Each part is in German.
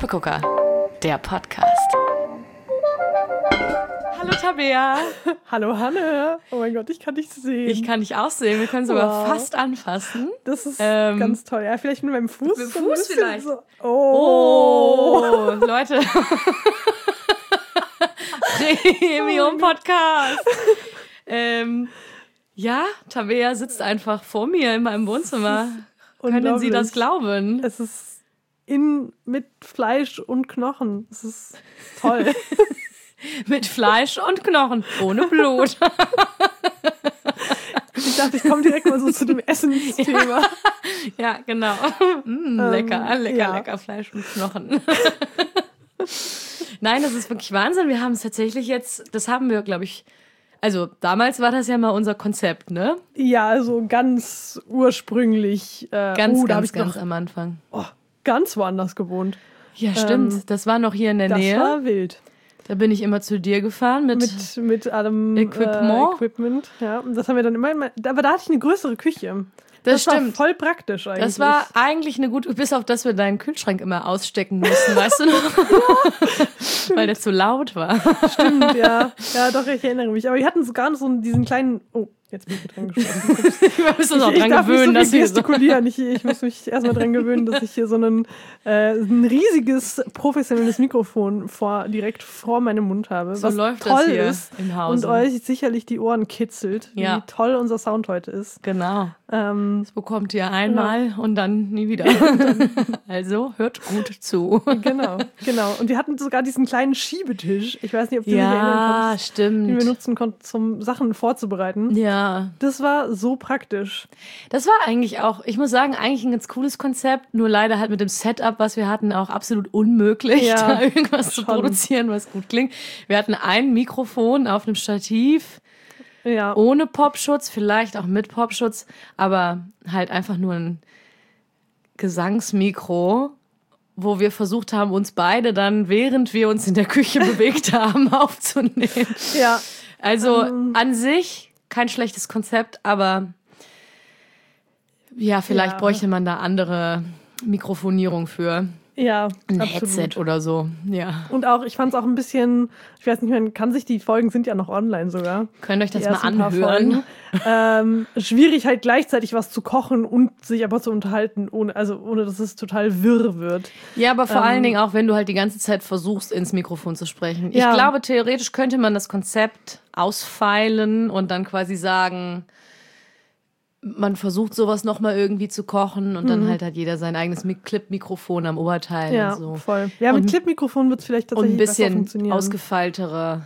Suppegucker, der Podcast. Hallo Tabea. Hallo Hanne. Oh mein Gott, ich kann dich sehen. Ich kann dich auch sehen. Wir können sogar fast anfassen. Das ist ganz toll. Ja, vielleicht mit meinem Fuß. Mit dem Fuß vielleicht. So. Oh, Leute. Premium-Podcast. Ja, Tabea sitzt einfach vor mir in meinem Wohnzimmer. Können Sie das glauben? Es ist mit Fleisch und Knochen. Es ist toll. Mit Fleisch und Knochen, ohne Blut. Ich dachte, ich komme direkt mal so zu dem Essensthema. Ja, genau. Lecker Fleisch und Knochen. Nein, das ist wirklich Wahnsinn. Wir haben es tatsächlich jetzt, das haben wir, glaube ich, also damals war das ja mal unser Konzept, ne? Ja, also ganz ursprünglich. Ganz am Anfang. Ganz woanders gewohnt. Ja, stimmt. Das war noch hier in der Nähe. Das war wild. Da bin ich immer zu dir gefahren mit allem Equipment. Ja, und das haben wir dann immer. Aber da hatte ich eine größere Küche. Das stimmt. War voll praktisch eigentlich. Das war eigentlich eine gute, bis auf dass wir deinen Kühlschrank immer ausstecken mussten, weißt du noch? Ja, weil der zu laut war. Stimmt, ja. Ja, doch, ich erinnere mich. Aber wir hatten sogar noch so diesen kleinen. Oh, jetzt bin ich dran gesprochen. Wir müssen uns auch dran gewöhnen, dass wir gestikulieren. Ich muss mich erstmal dran gewöhnen, dass ich hier so ein riesiges professionelles Mikrofon direkt vor meinem Mund habe. So was läuft toll das hier ist im Hause. Und euch sicherlich die Ohren kitzelt, wie toll unser Sound heute ist. Genau. Das bekommt ihr einmal und dann nie wieder. Also hört gut zu. Genau. Und wir hatten sogar diesen kleinen Schiebetisch. Ich weiß nicht, ob du dich erinnern kannst. Stimmt. Den wir nutzen konnten, um Sachen vorzubereiten. Ja. Das war so praktisch. Das war eigentlich auch, ich muss sagen, eigentlich ein ganz cooles Konzept, nur leider halt mit dem Setup, was wir hatten, auch absolut unmöglich, da irgendwas zu produzieren, was gut klingt. Wir hatten ein Mikrofon auf einem Stativ, ohne Popschutz, vielleicht auch mit Popschutz, aber halt einfach nur ein Gesangsmikro, wo wir versucht haben, uns beide dann, während wir uns in der Küche bewegt haben, aufzunehmen. Ja. Also an sich kein schlechtes Konzept, aber ja, vielleicht bräuchte man da andere Mikrofonierung für. Ja, ein absolut. Headset oder so, ja. Und auch, ich fand es auch ein bisschen, ich weiß nicht mehr, die Folgen sind ja noch online sogar. Könnt ihr euch das mal anhören? Schwierig halt gleichzeitig was zu kochen und sich aber zu unterhalten, ohne dass es total wirr wird. Ja, aber vor allen Dingen auch, wenn du halt die ganze Zeit versuchst, ins Mikrofon zu sprechen. Ich glaube, theoretisch könnte man das Konzept ausfeilen und dann quasi sagen, man versucht sowas nochmal irgendwie zu kochen und dann halt hat jeder sein eigenes Clip-Mikrofon am Oberteil. Ja, und so. Voll. Ja, mit Clip-Mikrofon wird es vielleicht tatsächlich besser funktionieren. Und ein bisschen ausgefeilteres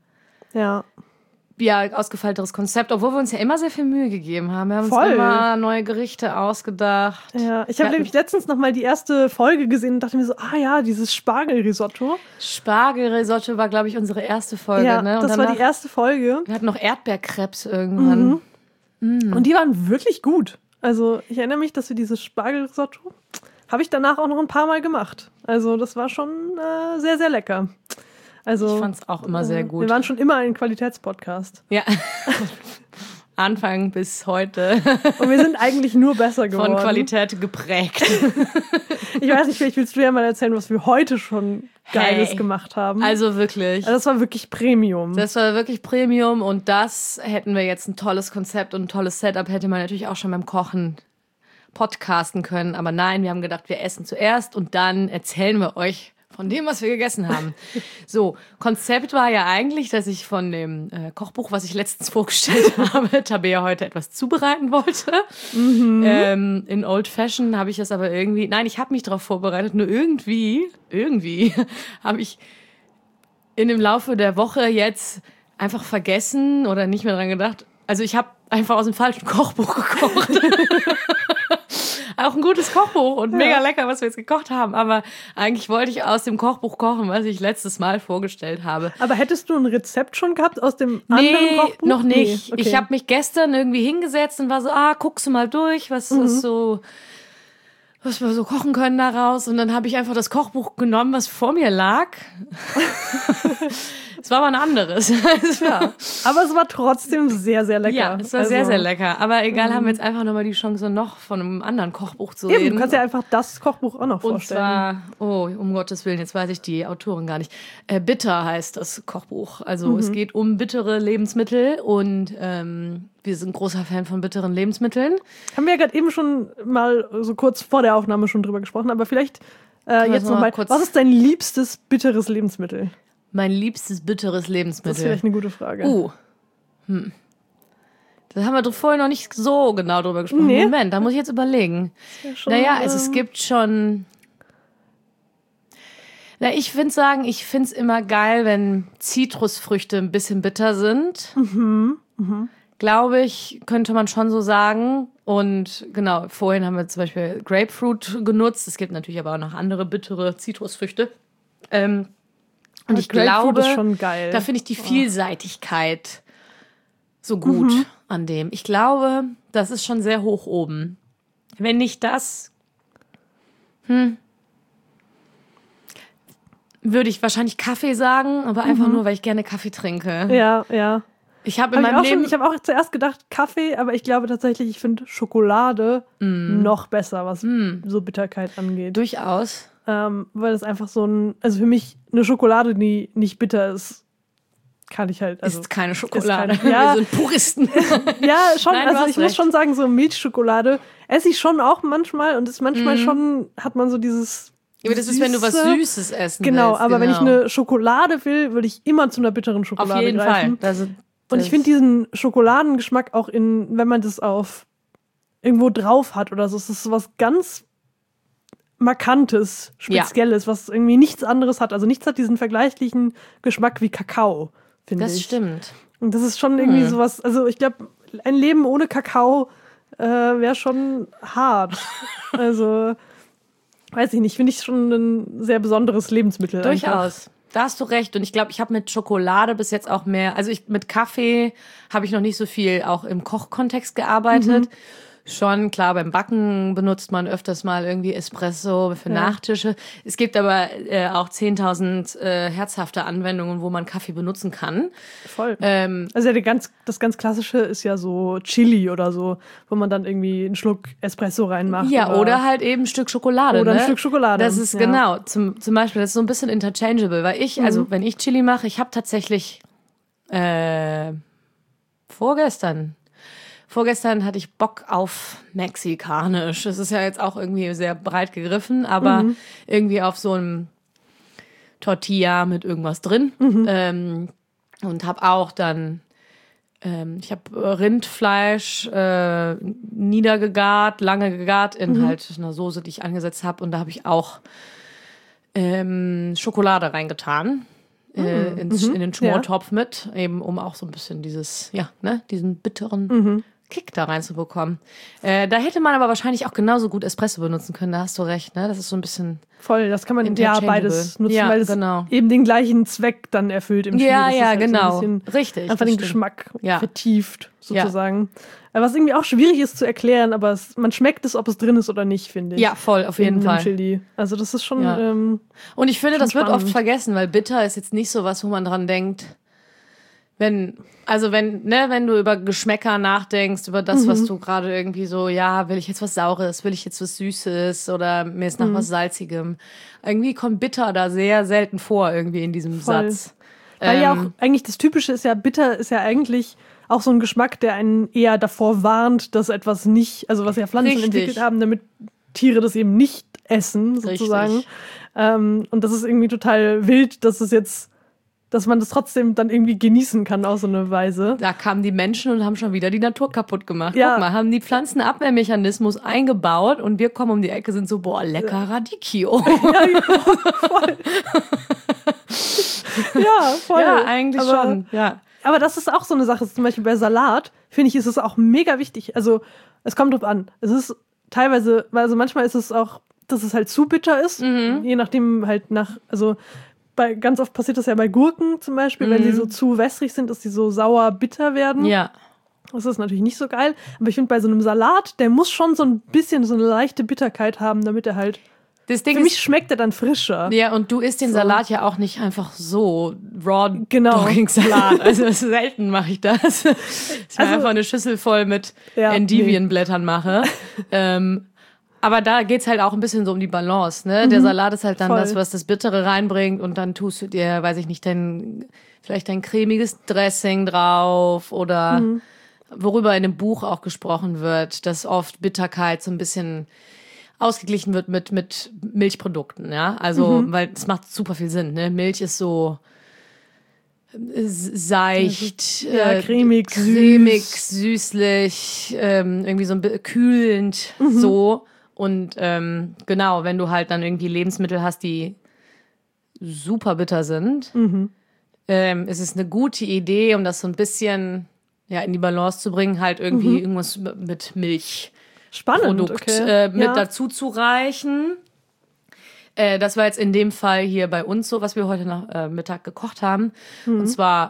Konzept, obwohl wir uns ja immer sehr viel Mühe gegeben haben. Wir haben uns immer neue Gerichte ausgedacht. Ja, ich habe nämlich letztens nochmal die erste Folge gesehen und dachte mir so, dieses Spargelrisotto. Spargelrisotto war, glaube ich, unsere erste Folge. Ja, ne? Und das war die erste Folge. Wir hatten noch Erdbeerkrebs irgendwann. Und die waren wirklich gut. Also ich erinnere mich, dass wir dieses Spargelrisotto habe ich danach auch noch ein paar Mal gemacht. Also das war schon sehr, sehr lecker. Also, ich fand es auch immer sehr gut. Wir waren schon immer ein Qualitätspodcast. Ja. Anfang bis heute. Und wir sind eigentlich nur besser geworden. Von Qualität geprägt. Ich weiß nicht, vielleicht willst du ja mal erzählen, was wir heute schon Geiles gemacht haben. Also wirklich. Das war wirklich Premium. Das war wirklich Premium und das hätten wir jetzt ein tolles Konzept und ein tolles Setup, hätte man natürlich auch schon beim Kochen podcasten können. Aber nein, wir haben gedacht, wir essen zuerst und dann erzählen wir euch von dem, was wir gegessen haben. So, Konzept war ja eigentlich, dass ich von dem Kochbuch, was ich letztens vorgestellt habe, Tabea heute etwas zubereiten wollte. In Old Fashion habe ich das aber irgendwie... Nein, ich habe mich darauf vorbereitet, nur irgendwie habe ich in dem Laufe der Woche jetzt einfach vergessen oder nicht mehr dran gedacht. Also ich habe einfach aus dem falschen Kochbuch gekocht. Auch ein gutes Kochbuch und mega lecker, was wir jetzt gekocht haben. Aber eigentlich wollte ich aus dem Kochbuch kochen, was ich letztes Mal vorgestellt habe. Aber hättest du ein Rezept schon gehabt aus dem anderen Kochbuch? Noch nicht. Nee, okay. Ich habe mich gestern irgendwie hingesetzt und war so, guckst du mal durch, was wir so kochen können daraus. Und dann habe ich einfach das Kochbuch genommen, was vor mir lag. Es war aber ein anderes. Ja. Aber es war trotzdem sehr, sehr lecker. Ja, es war sehr, sehr lecker. Aber egal, haben wir jetzt einfach nochmal die Chance, noch von einem anderen Kochbuch zu reden. Du kannst ja einfach das Kochbuch auch noch vorstellen. Und zwar, um Gottes Willen, jetzt weiß ich die Autorin gar nicht. Bitter heißt das Kochbuch. Also es geht um bittere Lebensmittel und wir sind großer Fan von bitteren Lebensmitteln. Haben wir ja gerade eben schon mal so kurz vor der Aufnahme schon drüber gesprochen, aber vielleicht jetzt nochmal. Was ist dein liebstes bitteres Lebensmittel? Mein liebstes bitteres Lebensmittel. Das ist vielleicht eine gute Frage. Da haben wir vorher noch nicht so genau drüber gesprochen. Nee. Moment, da muss ich jetzt überlegen. Also es gibt schon... ich finde es immer geil, wenn Zitrusfrüchte ein bisschen bitter sind. Glaube ich, könnte man schon so sagen. Und genau, vorhin haben wir zum Beispiel Grapefruit genutzt. Es gibt natürlich aber auch noch andere bittere Zitrusfrüchte. Und ich glaube, ist schon geil. Da finde ich die Vielseitigkeit so gut an dem. Ich glaube, das ist schon sehr hoch oben. Wenn nicht das, würde ich wahrscheinlich Kaffee sagen, aber einfach nur, weil ich gerne Kaffee trinke. Ja. Ich habe in meinem Leben... Ich habe auch zuerst gedacht Kaffee, aber ich glaube tatsächlich, ich finde Schokolade noch besser, was so Bitterkeit angeht. Durchaus. Weil das einfach also für mich eine Schokolade, die nicht bitter ist, kann ich halt... ist keine Schokolade. Wir sind Puristen. Ja, schon. Nein, also ich muss schon sagen, so Milchschokolade esse ich schon auch manchmal und ist manchmal schon, hat man so dieses... Aber das ist, wenn du was Süßes essen willst. Genau, aber wenn ich eine Schokolade will, würde ich immer zu einer bitteren Schokolade auf jeden greifen. Fall. Und ich finde diesen Schokoladengeschmack auch wenn man das auf irgendwo drauf hat oder so, es ist so was ganz Markantes, Spezielles, was irgendwie nichts anderes hat. Also nichts hat diesen vergleichlichen Geschmack wie Kakao, finde ich. Das stimmt. Und das ist schon irgendwie sowas, also ich glaube, ein Leben ohne Kakao wäre schon hart. Also, weiß ich nicht, finde ich schon ein sehr besonderes Lebensmittel. Durchaus. Einfach. Da hast du recht. Und ich glaube, ich habe mit Schokolade bis jetzt auch mehr, mit Kaffee habe ich noch nicht so viel auch im Kochkontext gearbeitet. Schon, klar, beim Backen benutzt man öfters mal irgendwie Espresso für Nachtische. Es gibt aber auch 10.000 herzhafte Anwendungen, wo man Kaffee benutzen kann. Voll. Also das ganz Klassische ist ja so Chili oder so, wo man dann irgendwie einen Schluck Espresso reinmacht. Ja, oder halt eben ein Stück Schokolade. Oder ein Stück Schokolade. Das ist genau, zum Beispiel, das ist so ein bisschen interchangeable, weil also wenn ich Chili mache, ich habe tatsächlich Vorgestern hatte ich Bock auf Mexikanisch. Das ist ja jetzt auch irgendwie sehr breit gegriffen, aber irgendwie auf so einem Tortilla mit irgendwas drin. Und habe auch dann, ich habe Rindfleisch niedergegart, lange gegart in halt einer Soße, die ich angesetzt habe. Und da habe ich auch Schokolade reingetan. In den Schmortopf mit, eben um auch so ein bisschen diesen bitteren Kick da reinzubekommen. Da hätte man aber wahrscheinlich auch genauso gut Espresso benutzen können, da hast du recht, ne? Das ist so ein bisschen voll, das kann man beides nutzen, weil es genau. eben den gleichen Zweck dann erfüllt im Chili. Ja, das ist halt genau. So ein bisschen Richtig. einfach den Geschmack vertieft, sozusagen. Ja. Was irgendwie auch schwierig ist zu erklären, aber man schmeckt es, ob es drin ist oder nicht, finde ich. Ja, voll, auf jeden Fall. Chili. Also das ist schon und ich finde, das spannend. wird oft vergessen, weil bitter ist jetzt nicht so was, wo man dran denkt, wenn du über Geschmäcker nachdenkst, über das, was du gerade irgendwie so, will ich jetzt was Saures, will ich jetzt was Süßes oder mir ist nach was Salzigem. Irgendwie kommt bitter da sehr selten vor, irgendwie in diesem Satz. Weil ja auch eigentlich das Typische ist ja, bitter ist ja eigentlich auch so ein Geschmack, der einen eher davor warnt, dass etwas nicht, also was ja Pflanzen entwickelt haben, damit Tiere das eben nicht essen, sozusagen. Und das ist irgendwie total wild, dass man das trotzdem dann irgendwie genießen kann auf so eine Weise. Da kamen die Menschen und haben schon wieder die Natur kaputt gemacht. Ja. Guck mal, haben die Pflanzenabwehrmechanismus eingebaut und wir kommen um die Ecke, sind so, boah, lecker Radicchio. Ja, voll. Ja, voll. Ja, eigentlich schon. Ja. Aber das ist auch so eine Sache, zum Beispiel bei Salat, finde ich, ist es auch mega wichtig. Also, es kommt drauf an. Es ist teilweise, also manchmal ist es auch, dass es halt zu bitter ist, je nachdem halt ganz oft passiert das ja bei Gurken zum Beispiel, wenn sie so zu wässrig sind, dass sie so sauer bitter werden. Ja. Das ist natürlich nicht so geil. Aber ich finde, bei so einem Salat, der muss schon so ein bisschen so eine leichte Bitterkeit haben, damit er halt Das Ding für mich schmeckt er dann frischer. Ja, und du isst den Salat ja auch nicht einfach so, raw genau. Salat. Also selten mache ich das. Dass ich einfach eine Schüssel voll mit Endivienblättern mache. Aber da geht's halt auch ein bisschen so um die Balance, ne? Der Salat ist halt dann das, was das Bittere reinbringt und dann tust du dir, weiß ich nicht, vielleicht dein cremiges Dressing drauf oder worüber in dem Buch auch gesprochen wird, dass oft Bitterkeit so ein bisschen ausgeglichen wird mit Milchprodukten, ja? Also, weil es macht super viel Sinn, ne? Milch ist so seicht, cremig, süßlich, irgendwie so ein bisschen kühlend, so. Und genau, wenn du halt dann irgendwie Lebensmittel hast, die super bitter sind, ist es eine gute Idee, um das so ein bisschen in die Balance zu bringen, halt irgendwie irgendwas mit Milch. Produkt mit dazu zu reichen. Das war jetzt in dem Fall hier bei uns so, was wir heute Mittag gekocht haben. Und zwar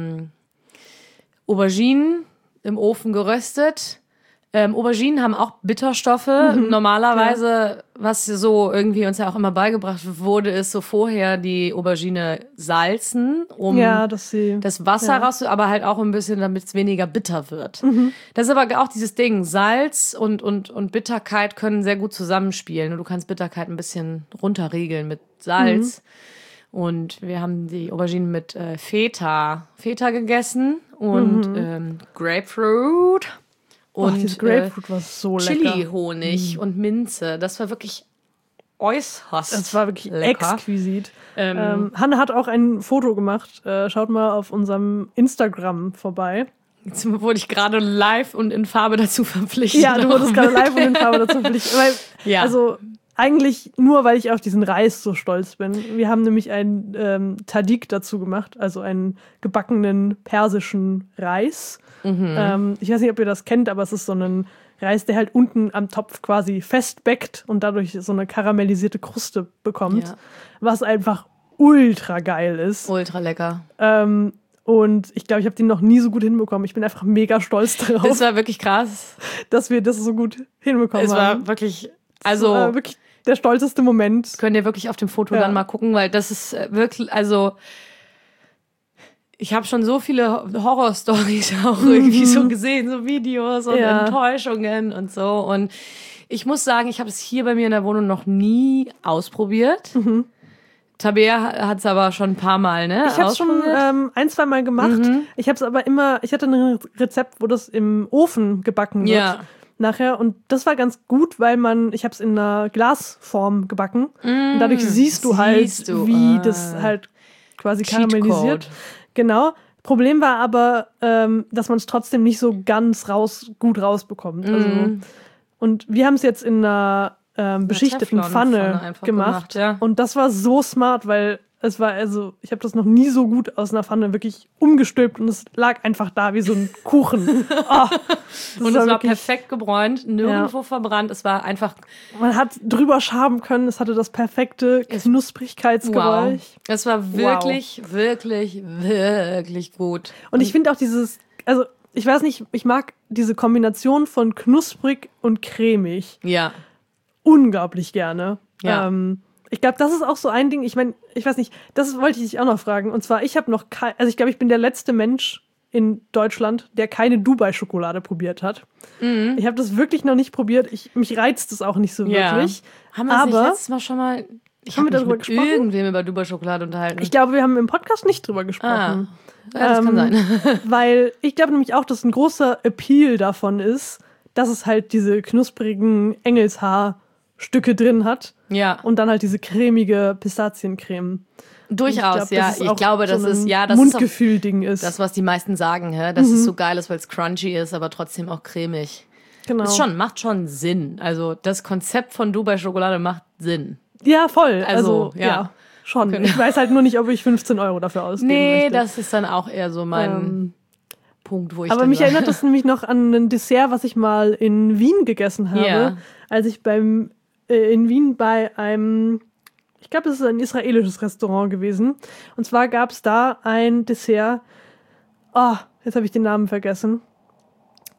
Auberginen im Ofen geröstet. Auberginen haben auch Bitterstoffe. Normalerweise, was so irgendwie uns ja auch immer beigebracht wurde, ist so vorher die Aubergine salzen, um das Wasser raus, aber halt auch ein bisschen, damit es weniger bitter wird. Das ist aber auch dieses Ding, Salz und Bitterkeit können sehr gut zusammenspielen. Und du kannst Bitterkeit ein bisschen runterregeln mit Salz. Und wir haben die Auberginen mit Feta gegessen und Grapefruit. Und das Grapefruit war so lecker. Chili-Honig und Minze. Das war wirklich äußerst Das war wirklich lecker. exquisit. Hanne hat auch ein Foto gemacht. Schaut mal auf unserem Instagram vorbei. Jetzt wurde ich gerade live und in Farbe dazu verpflichtet. Ja, du wurdest gerade live und in Farbe dazu verpflichtet. Also eigentlich nur, weil ich auf diesen Reis so stolz bin. Wir haben nämlich einen Tadik dazu gemacht, also einen gebackenen persischen Reis. Ich weiß nicht, ob ihr das kennt, aber es ist so ein Reis, der halt unten am Topf quasi festbackt und dadurch so eine karamellisierte Kruste bekommt, was einfach ultra geil ist. Ultra lecker. Und ich glaube, ich habe den noch nie so gut hinbekommen. Ich bin einfach mega stolz drauf. Das war wirklich krass. Dass wir das so gut hinbekommen haben. Es war wirklich, also war wirklich der stolzeste Moment. Könnt ihr wirklich auf dem Foto dann mal gucken, weil das ist wirklich, also ich habe schon so viele Horror-Stories auch irgendwie so gesehen, so Videos und Enttäuschungen und so. Und ich muss sagen, ich habe es hier bei mir in der Wohnung noch nie ausprobiert. Tabea hat es aber schon ein paar Mal, ne? Ich habe es schon 1-2 Mal gemacht. Ich habe es aber ich hatte ein Rezept, wo das im Ofen gebacken wird. Nachher. Und das war ganz gut, weil ich habe es in einer Glasform gebacken. Und dadurch siehst du halt, wie das halt quasi karamellisiert. Genau. Problem war aber, dass man es trotzdem nicht so ganz gut rausbekommt. Also, und wir haben es jetzt in einer beschichteten Pfanne gemacht. Und das war so smart, weil es war, also, ich habe das noch nie so gut aus einer Pfanne wirklich umgestülpt und es lag einfach da wie so ein Kuchen. Und es war perfekt gebräunt, nirgendwo verbrannt. Es war einfach. Man hat drüber schaben können, es hatte das perfekte Knusprigkeitsgeräusch. Wow. Es war wirklich, wirklich, wirklich gut. Und ich finde auch also, ich weiß nicht, ich mag diese Kombination von knusprig und cremig. Ja. Unglaublich gerne. Ja. Ich glaube, das ist auch so ein Ding, ich meine, ich weiß nicht, das wollte ich dich auch noch fragen. Und zwar, ich habe noch ich glaube, ich bin der letzte Mensch in Deutschland, der keine Dubai-Schokolade probiert hat. Ich habe das wirklich noch nicht probiert. Mich reizt es auch nicht so wirklich. Haben wir uns letztes Mal schon mal mit irgendwem über Dubai-Schokolade unterhalten? Ich glaube, wir haben im Podcast nicht drüber gesprochen. Ja, das kann sein. Weil ich glaube nämlich auch, dass ein großer Appeal davon ist, dass es halt diese knusprigen Engelshaarstücke drin hat. Ja. Und dann halt diese cremige Pistaziencreme. Durchaus, ich glaube, das ist das Mundgefühl-Ding ist. Das, was die meisten sagen, dass es so geil ist, weil es crunchy ist, aber trotzdem auch cremig. Genau. Macht schon Sinn. Also das Konzept von Dubai-Schokolade macht Sinn. Ja, voll. Also ja, schon. Ich weiß halt nur nicht, ob ich 15 € dafür ausgeben möchte. Das ist dann auch eher so mein Punkt, wo ich aber mich erinnert das nämlich noch an ein Dessert, was ich mal in Wien gegessen habe, als ich in Wien bei einem, ich glaube, es ist ein israelisches Restaurant gewesen. Und zwar gab es da ein Dessert, jetzt habe ich den Namen vergessen.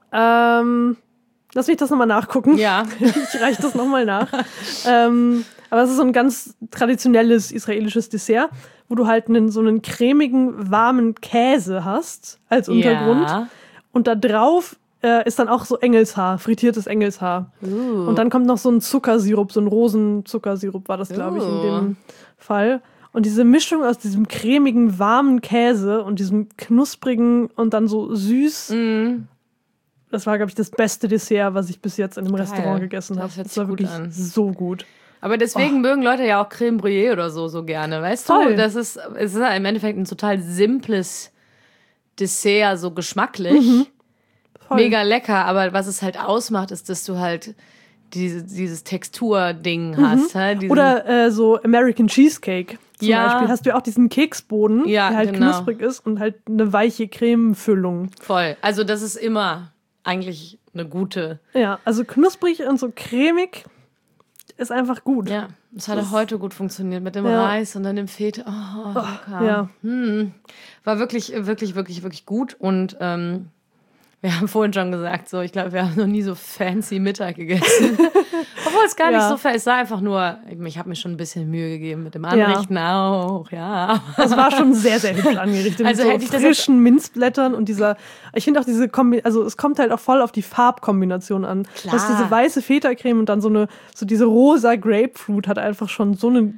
Lass mich das nochmal nachgucken. Ja. Ich reiche das nochmal nach. Aber es ist so ein ganz traditionelles israelisches Dessert, wo du halt so einen cremigen, warmen Käse hast als Untergrund. Ja. Und da drauf ist dann auch so Engelshaar, frittiertes Engelshaar. Und dann kommt noch so ein Zuckersirup, so ein Rosenzuckersirup war das, glaube ich, in dem Fall. Und diese Mischung aus diesem cremigen, warmen Käse und diesem knusprigen und dann so süß, das war, glaube ich, das beste Dessert, was ich bis jetzt in einem Restaurant gegessen habe. Das war wirklich so gut. Aber deswegen mögen Leute ja auch Creme Brûlée oder so gerne, weißt du? Es ist im Endeffekt ein total simples Dessert, so geschmacklich. Mega lecker, aber was es halt ausmacht, ist, dass du halt dieses Textur-Ding hast. Oder so American Cheesecake zum Beispiel. Hast du ja auch diesen Keksboden, der halt knusprig ist und halt eine weiche Cremefüllung. Voll. Also das ist immer eigentlich eine gute... Ja, also knusprig und so cremig ist einfach gut. Ja, das hat auch heute gut funktioniert mit dem Reis und dann dem Feta. Oh, lecker. Ja. War wirklich, wirklich, wirklich, wirklich gut und wir haben vorhin schon gesagt, so, ich glaube, wir haben noch nie so fancy Mittag gegessen. Obwohl es gar nicht so fancy, es war einfach nur, ich habe mir schon ein bisschen Mühe gegeben mit dem Anrichten auch, ja. Es war schon sehr, sehr hübsch angerichtet. Also mit so frischen Minzblättern und ich finde auch diese also es kommt halt auch voll auf die Farbkombination an. Klar. Das ist diese weiße Feta-Creme und dann so diese rosa Grapefruit hat einfach schon so eine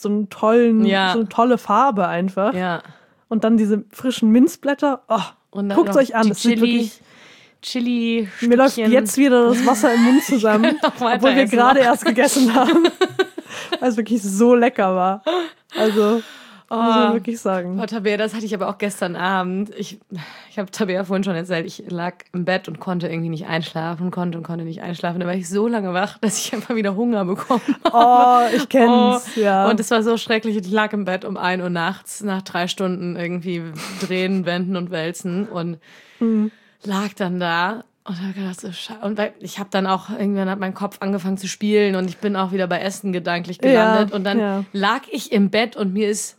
tolle Farbe einfach. Ja. Und dann diese frischen Minzblätter, guckt euch an, das sind wirklich... Chili. Mir läuft jetzt wieder das Wasser im Mund zusammen, obwohl wir gerade erst gegessen haben, weil es wirklich so lecker war. Also, muss man wirklich sagen. Tabea, das hatte ich aber auch gestern Abend. Ich habe Tabea vorhin schon erzählt, ich lag im Bett und konnte irgendwie nicht einschlafen, konnte nicht einschlafen. Da war ich so lange wach, dass ich einfach wieder Hunger bekommen habe. Ich kenn's, ja. Und es war so schrecklich. Ich lag im Bett um 1 Uhr nachts, nach 3 Stunden irgendwie drehen, wenden und wälzen und lag dann da und habe gedacht, so und ich habe dann auch, irgendwann hat mein Kopf angefangen zu spielen und ich bin auch wieder bei Essen gedanklich gelandet und dann lag ich im Bett und mir ist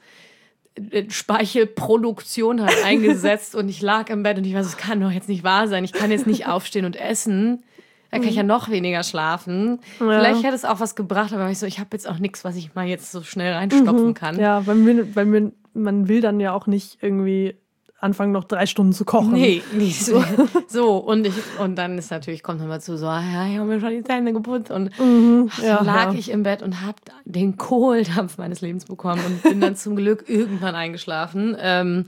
Speichelproduktion halt eingesetzt und ich lag im Bett und ich weiß, es kann doch jetzt nicht wahr sein, ich kann jetzt nicht aufstehen und essen, dann kann ich ja noch weniger schlafen. Ja. Vielleicht hätte es auch was gebracht, aber ich habe jetzt auch nichts, was ich mal jetzt so schnell reinstopfen kann. Ja, weil man will dann ja auch nicht irgendwie anfangen, noch 3 Stunden zu kochen. Nee, nicht so. So, und dann ist natürlich, kommt nochmal zu so, ich habe mir schon die Zähne geputzt und dann lag ich im Bett und habe den Kohldampf meines Lebens bekommen und bin dann zum Glück irgendwann eingeschlafen.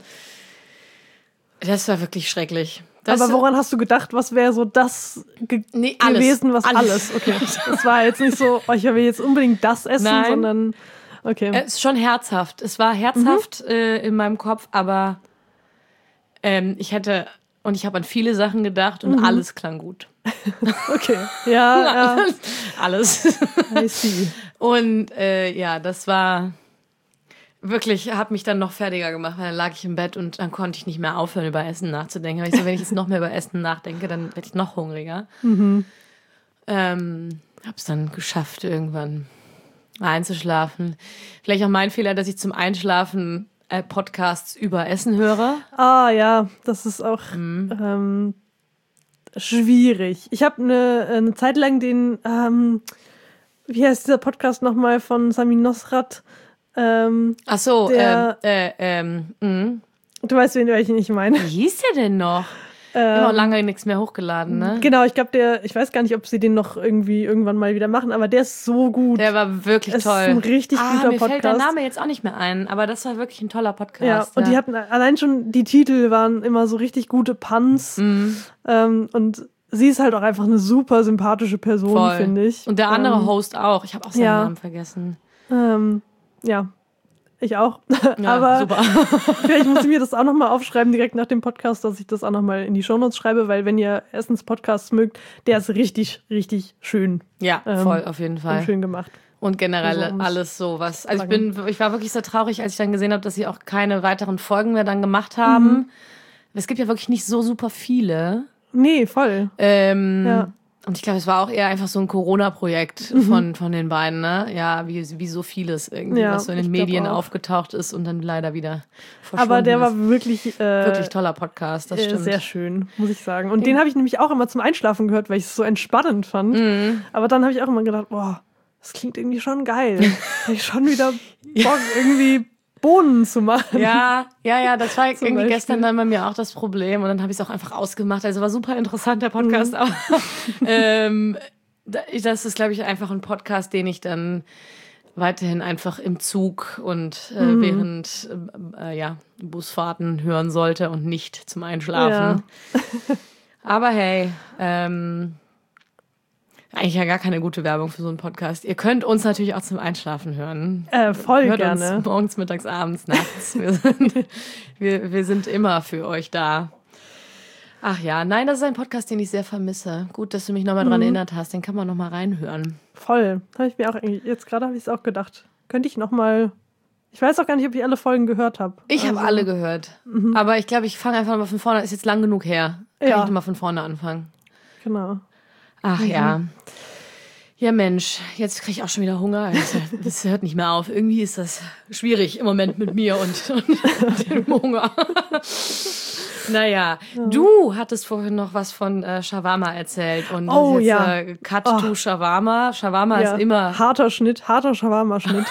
Das war wirklich schrecklich. Aber woran hast du gedacht, was wäre so das gewesen, was alles? Okay, das war jetzt nicht so, ich will jetzt unbedingt das essen, sondern okay. Es ist schon herzhaft. Es war herzhaft in meinem Kopf, aber ich habe an viele Sachen gedacht und alles klang gut. Okay, ja. Alles. I see. Und das war wirklich, hat mich dann noch fertiger gemacht, weil dann lag ich im Bett und dann konnte ich nicht mehr aufhören, über Essen nachzudenken. Weil wenn ich jetzt noch mehr über Essen nachdenke, dann werde ich noch hungriger. Habe es dann geschafft, irgendwann einzuschlafen. Vielleicht auch mein Fehler, dass ich zum Einschlafen Podcasts über Essen höre. Ja, das ist auch schwierig. Ich habe eine Zeit lang den, wie heißt dieser Podcast nochmal von Sami Nosrat? Ach so, du weißt, welchen ich meine. Wie hieß der denn noch? Immer auch lange nichts mehr hochgeladen, ne? Genau, ich glaube, ich weiß gar nicht, ob sie den noch irgendwann mal wieder machen, aber der ist so gut. Der war wirklich toll. Das ist ein richtig guter Podcast. Mir fällt der Name jetzt auch nicht mehr ein, aber das war wirklich ein toller Podcast. Ja, und die hatten, allein schon die Titel waren immer so richtig gute Puns. Und sie ist halt auch einfach eine super sympathische Person, finde ich. Und der andere Host auch. Ich habe auch seinen Namen vergessen. Ja. Ich auch. Ja, aber super. Vielleicht muss ich mir das auch nochmal aufschreiben, direkt nach dem Podcast, dass ich das auch nochmal in die Shownotes schreibe, weil wenn ihr Essenspodcasts mögt, der ist richtig, richtig schön. Ja, voll, auf jeden Fall. Und schön gemacht. Und generell alles sowas. Also ich war wirklich sehr traurig, als ich dann gesehen habe, dass sie auch keine weiteren Folgen mehr dann gemacht haben. Es gibt ja wirklich nicht so super viele. Nee, voll. Und ich glaube, es war auch eher einfach so ein Corona-Projekt von den beiden, ne? Ja, wie so vieles irgendwie, was so in den Medien aufgetaucht ist und dann leider wieder verschwunden Aber der war wirklich toller Podcast, das stimmt. Sehr schön, muss ich sagen. Und den habe ich nämlich auch immer zum Einschlafen gehört, weil ich es so entspannend fand. Aber dann habe ich auch immer gedacht, boah, das klingt irgendwie schon geil. Habe ich schon wieder Bock, irgendwie Bohnen zu machen. Ja, das war irgendwie gestern dann bei mir auch das Problem. Und dann habe ich es auch einfach ausgemacht. Also war super interessant, der Podcast. Aber das ist, glaube ich, einfach ein Podcast, den ich dann weiterhin einfach im Zug und während Busfahrten hören sollte und nicht zum Einschlafen. Ja. Aber hey, eigentlich ja gar keine gute Werbung für so einen Podcast. Ihr könnt uns natürlich auch zum Einschlafen hören. Voll Hört gerne. Uns morgens, mittags, abends, nachts. Wir sind immer für euch da. Ach ja, nein, das ist ein Podcast, den ich sehr vermisse. Gut, dass du mich nochmal dran erinnert hast. Den kann man nochmal reinhören. Voll. Habe ich mir auch eigentlich, jetzt gerade habe ich es auch gedacht. Könnte ich nochmal, ich weiß auch gar nicht, ob ich alle Folgen gehört habe. Ich habe alle gehört. Aber ich glaube, ich fange einfach mal von vorne an. Ist jetzt lang genug her. Kann ich mal von vorne anfangen. Genau. Ach ja. Ja Mensch, jetzt kriege ich auch schon wieder Hunger. Das hört nicht mehr auf. Irgendwie ist das schwierig im Moment mit mir und dem Hunger. Naja, du hattest vorhin noch was von Shawarma erzählt. Und Cut to Shawarma. Shawarma ist immer... harter Shawarma-Schnitt.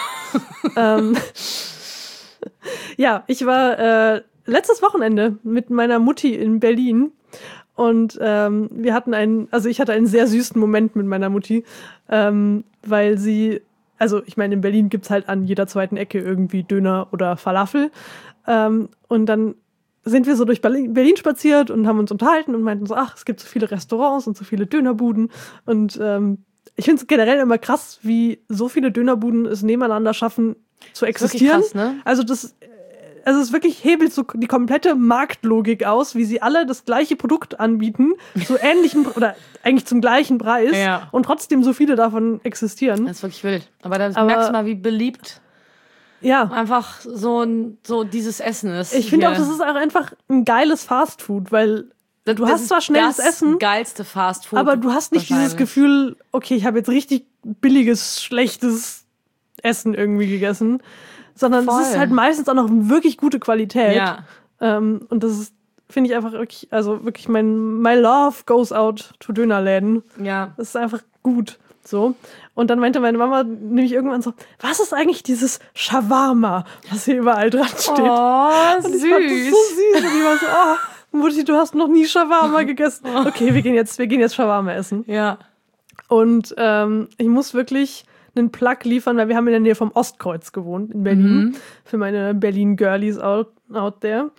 Ich war letztes Wochenende mit meiner Mutti in Berlin. Und ich hatte einen sehr süßen Moment mit meiner Mutti, weil sie, also ich meine, in Berlin gibt's halt an jeder zweiten Ecke irgendwie Döner oder Falafel. Und dann sind wir so durch Berlin spaziert und haben uns unterhalten und meinten so, es gibt so viele Restaurants und so viele Dönerbuden. Und ich finde es generell immer krass, wie so viele Dönerbuden es nebeneinander schaffen zu existieren. Krass, ne? Also es wirklich hebelt so die komplette Marktlogik aus, wie sie alle das gleiche Produkt anbieten, zu ähnlichen oder eigentlich zum gleichen Preis und trotzdem so viele davon existieren. Das ist wirklich wild. Aber da merkst du mal, wie beliebt einfach so dieses Essen ist. Ich finde auch, das ist auch einfach ein geiles Fastfood, weil du hast zwar schnelles Essen, das geilste Fastfood, aber du hast nicht dieses Gefühl, okay, ich habe jetzt richtig billiges, schlechtes Essen irgendwie gegessen. Sondern es ist halt meistens auch noch wirklich gute Qualität. Ja. Und das ist, finde ich einfach wirklich, also wirklich my love goes out to Dönerläden. Ja. Das ist einfach gut. So. Und dann meinte meine Mama nämlich irgendwann so, was ist eigentlich dieses Shawarma, was hier überall dran steht? Oh, und süß. Ich fand das so süß. Und ich war so, Mutti, du hast noch nie Shawarma gegessen. Okay, wir gehen jetzt Shawarma essen. Ja. Und ich muss wirklich einen Plug liefern, weil wir haben in der Nähe vom Ostkreuz gewohnt in Berlin. Für meine Berlin-Girlies out there.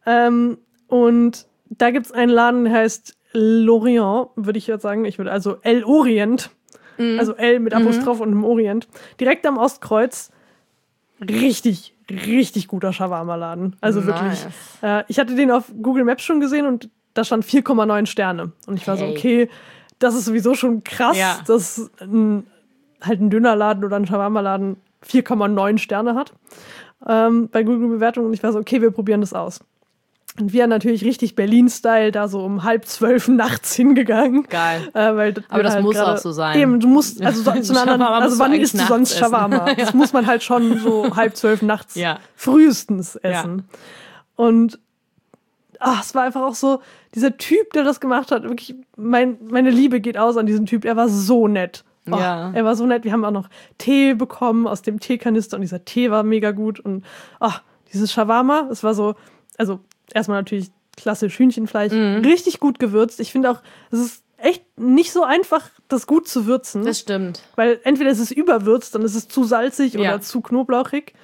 Und da gibt es einen Laden, der heißt L'Orient, würde ich jetzt sagen. Also El Orient. Also L mit Apostroph und im Orient. Direkt am Ostkreuz. Richtig, richtig guter Shawarma-Laden. Also wirklich. Ich hatte den auf Google Maps schon gesehen und da stand 4,9 Sterne. Und ich war so, okay, das ist sowieso schon krass, dass halt ein Dönerladen oder ein Shawarma-Laden 4,9 Sterne hat bei Google-Bewertungen. Und ich war so, okay, wir probieren das aus. Und wir natürlich richtig Berlin-Style da so um 11:30 nachts hingegangen. Geil. Aber das halt muss auch so sein. Eben, du musst, also wann isst du sonst Shawarma? Das muss man halt schon so 11:30 nachts frühestens essen. Ja. Und es war einfach auch so, dieser Typ, der das gemacht hat, wirklich, meine Liebe geht aus an diesen Typ. Er war so nett. Er war so nett. Wir haben auch noch Tee bekommen aus dem Teekanister und dieser Tee war mega gut. Und dieses Shawarma, es war so, also erstmal natürlich klassisch Hühnchenfleisch, richtig gut gewürzt. Ich finde auch, es ist echt nicht so einfach, das gut zu würzen. Das stimmt. Weil entweder ist es überwürzt, dann ist es zu salzig oder zu knoblauchig.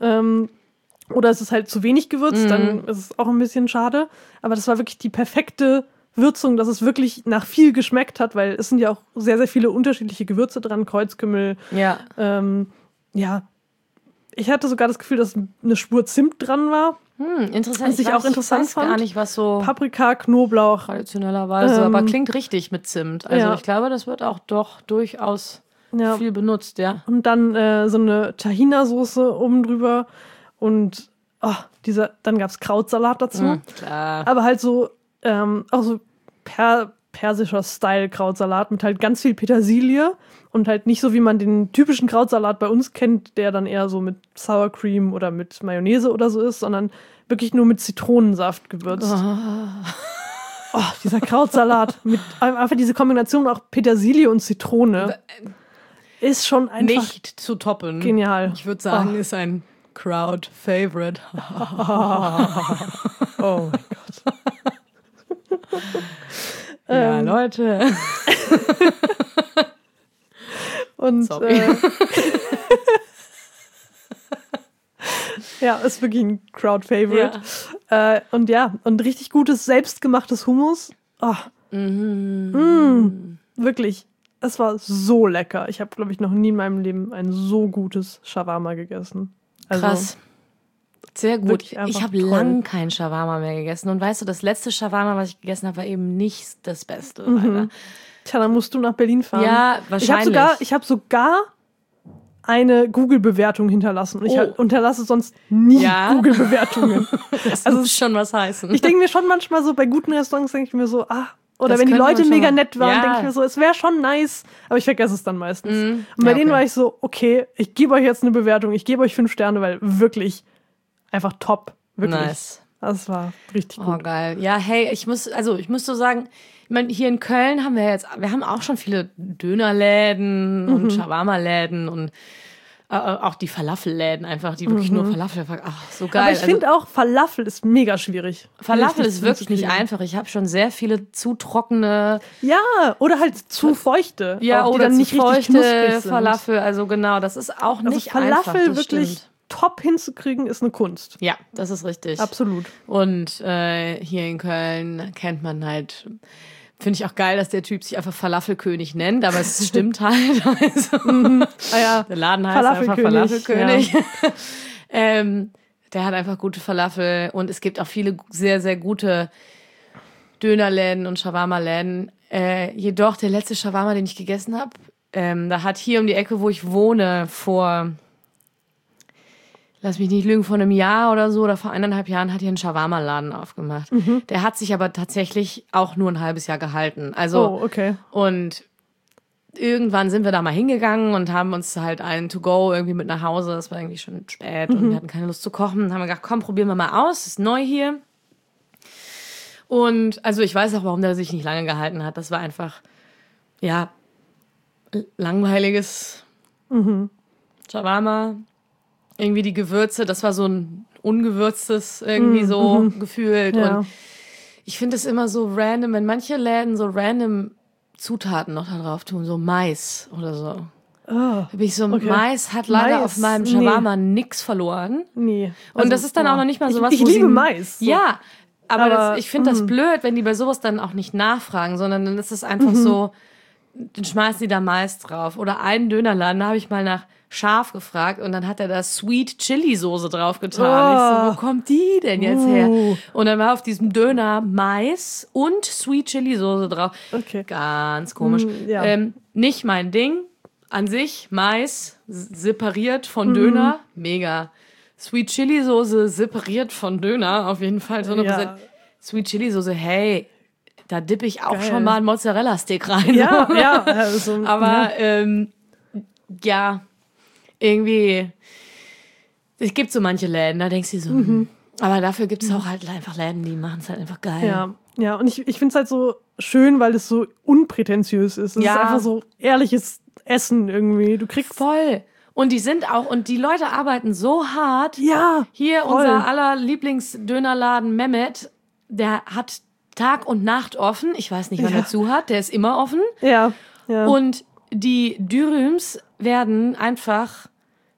Oder es ist halt zu wenig gewürzt, dann ist es auch ein bisschen schade. Aber das war wirklich die perfekte Würzung, dass es wirklich nach viel geschmeckt hat, weil es sind ja auch sehr, sehr viele unterschiedliche Gewürze dran, Kreuzkümmel. Ja. Ich hatte sogar das Gefühl, dass eine Spur Zimt dran war. Interessant. Was ich auch interessant fand. Ich weiß gar nicht, was so Paprika, Knoblauch. Traditionellerweise, aber klingt richtig mit Zimt. Also ich glaube, das wird auch doch durchaus viel benutzt, ja. Und dann so eine Tahina-Soße oben drüber und dann gab es Krautsalat dazu. Klar. Aber halt so, auch so persischer Style-Krautsalat mit halt ganz viel Petersilie und halt nicht so, wie man den typischen Krautsalat bei uns kennt, der dann eher so mit Sour Cream oder mit Mayonnaise oder so ist, sondern wirklich nur mit Zitronensaft gewürzt. Dieser Krautsalat mit einfach diese Kombination auch Petersilie und Zitrone. ist schon einfach nicht zu toppen. Genial. Ich würde sagen, ist ein Crowd-Favorite. Oh mein Gott. Ja, Leute. Und ja, ist wirklich ein Crowd-Favorite. Ja. Und richtig gutes, selbstgemachtes Hummus. Oh. Wirklich. Es war so lecker. Ich habe, glaube ich, noch nie in meinem Leben ein so gutes Shawarma gegessen. Also, krass. Sehr gut. Ich habe lang kein Shawarma mehr gegessen. Und weißt du, das letzte Shawarma, was ich gegessen habe, war eben nicht das Beste. Tja, dann musst du nach Berlin fahren. Ja, wahrscheinlich. Ich habe sogar eine Google-Bewertung hinterlassen. Und ich unterlasse sonst nie Google-Bewertungen. Das muss schon was heißen. Ich denke mir schon manchmal so, bei guten Restaurants denke ich mir so, oder das wenn die Leute mega nett waren, denke ich mir so, es wäre schon nice, aber ich vergesse es dann meistens. Und bei denen war ich so, okay, ich gebe euch jetzt eine Bewertung, ich gebe euch 5 Sterne, weil wirklich einfach top. Wirklich. Nice. Das war richtig gut. Oh, geil. Ja, hey, ich muss so sagen, ich meine, hier in Köln haben wir haben auch schon viele Dönerläden und Shawarma-Läden und auch die Falafelläden einfach, die wirklich nur Falafel verkaufen. Ach, so geil. Aber ich finde auch, Falafel ist mega schwierig. Falafel ist wirklich nicht einfach. Ich habe schon sehr viele zu trockene... Ja, oder halt zu feuchte. Ja, auch, oder dann zu nicht feuchte Falafel. Also genau, das ist auch nicht einfach. Falafel wirklich top hinzukriegen, ist eine Kunst. Ja, das ist richtig. Absolut. Und hier in Köln kennt man halt... Finde ich auch geil, dass der Typ sich einfach Falafelkönig nennt, aber es stimmt halt. Also, der Laden heißt einfach Falafelkönig. Ja. Der hat einfach gute Falafel und es gibt auch viele sehr, sehr gute Dönerläden und Shawarma-Läden. Jedoch der letzte Shawarma, den ich gegessen habe, da hat hier um die Ecke, wo ich wohne, lass mich nicht lügen, vor einem Jahr oder so oder vor 1,5 Jahren hat hier einen Shawarma-Laden aufgemacht. Der hat sich aber tatsächlich auch nur ein halbes Jahr gehalten. Also, okay. Und irgendwann sind wir da mal hingegangen und haben uns halt einen To-Go irgendwie mit nach Hause. Es war irgendwie schon spät und wir hatten keine Lust zu kochen. Dann haben wir gedacht, komm, probieren wir mal aus. Ist neu hier. Und also ich weiß auch, warum der sich nicht lange gehalten hat. Das war einfach, ja, langweiliges Shawarma. Irgendwie die Gewürze, das war so ein ungewürztes irgendwie so gefühlt. Ja. Und ich finde es immer so random, wenn manche Läden so random Zutaten noch da drauf tun, so Mais oder so. Da bin ich so, okay. Mais hat leider auf meinem Shawarma nix verloren. Nee. Also, und das ist dann auch noch nicht mal sowas, ich liebe Mais. So. Ja, aber ich finde das blöd, wenn die bei sowas dann auch nicht nachfragen, sondern dann ist es einfach so, dann schmeißen die da Mais drauf. Oder einen Dönerladen, da habe ich mal nach scharf gefragt und dann hat er da Sweet Chili Soße drauf getan. Ich so, wo kommt die denn jetzt her? Und dann war auf diesem Döner Mais und Sweet Chili Soße drauf. Okay. Ganz komisch. Ja. Nicht mein Ding. An sich Mais separiert von Döner. Mega. Sweet Chili Soße separiert von Döner. Auf jeden Fall so eine Prozent. Sweet Chili Soße, hey, da dippe ich auch schon mal einen Mozzarella-Stick rein. Ja, ja. Also, aber ja, irgendwie, es gibt so manche Läden, da denkst du so, aber dafür gibt es auch halt einfach Läden, die machen es halt einfach geil. Ja, und ich finde es halt so schön, weil es so unprätentiös ist. Es ist einfach so ehrliches Essen irgendwie. Du kriegst voll. Und die sind auch, und die Leute arbeiten so hart. Ja, hier voll. Unser aller Lieblingsdönerladen Mehmet, der hat Tag und Nacht offen. Ich weiß nicht, wann er zu hat. Der ist immer offen. Ja. Und die Dürüms werden einfach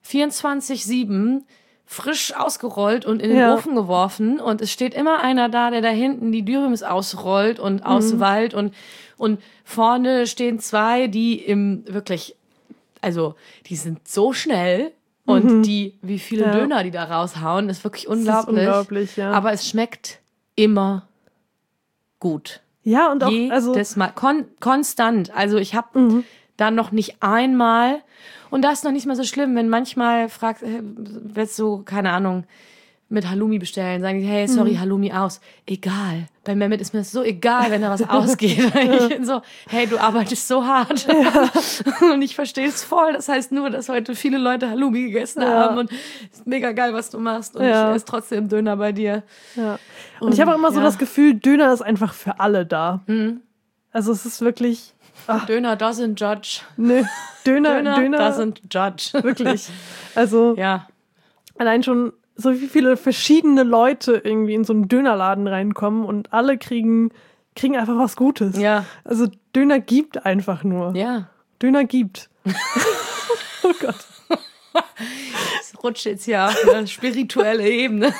24/7 frisch ausgerollt und in den Ofen geworfen. Und es steht immer einer da, der da hinten die Dürüms ausrollt und auswallt. Und vorne stehen 2, die wirklich, also die sind so schnell. Und wie viele Döner die da raushauen, ist wirklich unglaublich. Das ist unglaublich, ja. Aber es schmeckt immer gut. Ja, und auch jedes Mal. Konstant. Also ich habe da noch nicht einmal, und das ist noch nicht mal so schlimm, wenn manchmal willst du, keine Ahnung, mit Halloumi bestellen, sagen die, hey, sorry, Halloumi aus. Egal. Bei Mehmet ist mir das so egal, wenn da was ausgeht. Ich bin so, hey, du arbeitest so hart. Ja. Und ich verstehe es voll. Das heißt nur, dass heute viele Leute Halloumi gegessen haben und es ist mega geil, was du machst. Und ich esse trotzdem Döner bei dir. Ja. Und ich habe auch immer so das Gefühl, Döner ist einfach für alle da. Also es ist wirklich... Döner doesn't judge. Ne, Döner doesn't judge. Wirklich. Also ja. Allein schon so wie viele verschiedene Leute irgendwie in so einen Dönerladen reinkommen und alle kriegen einfach was Gutes. Ja. Also Döner gibt einfach nur. Ja. Döner gibt. Oh Gott. Das rutscht jetzt ja auf eine spirituelle Ebene.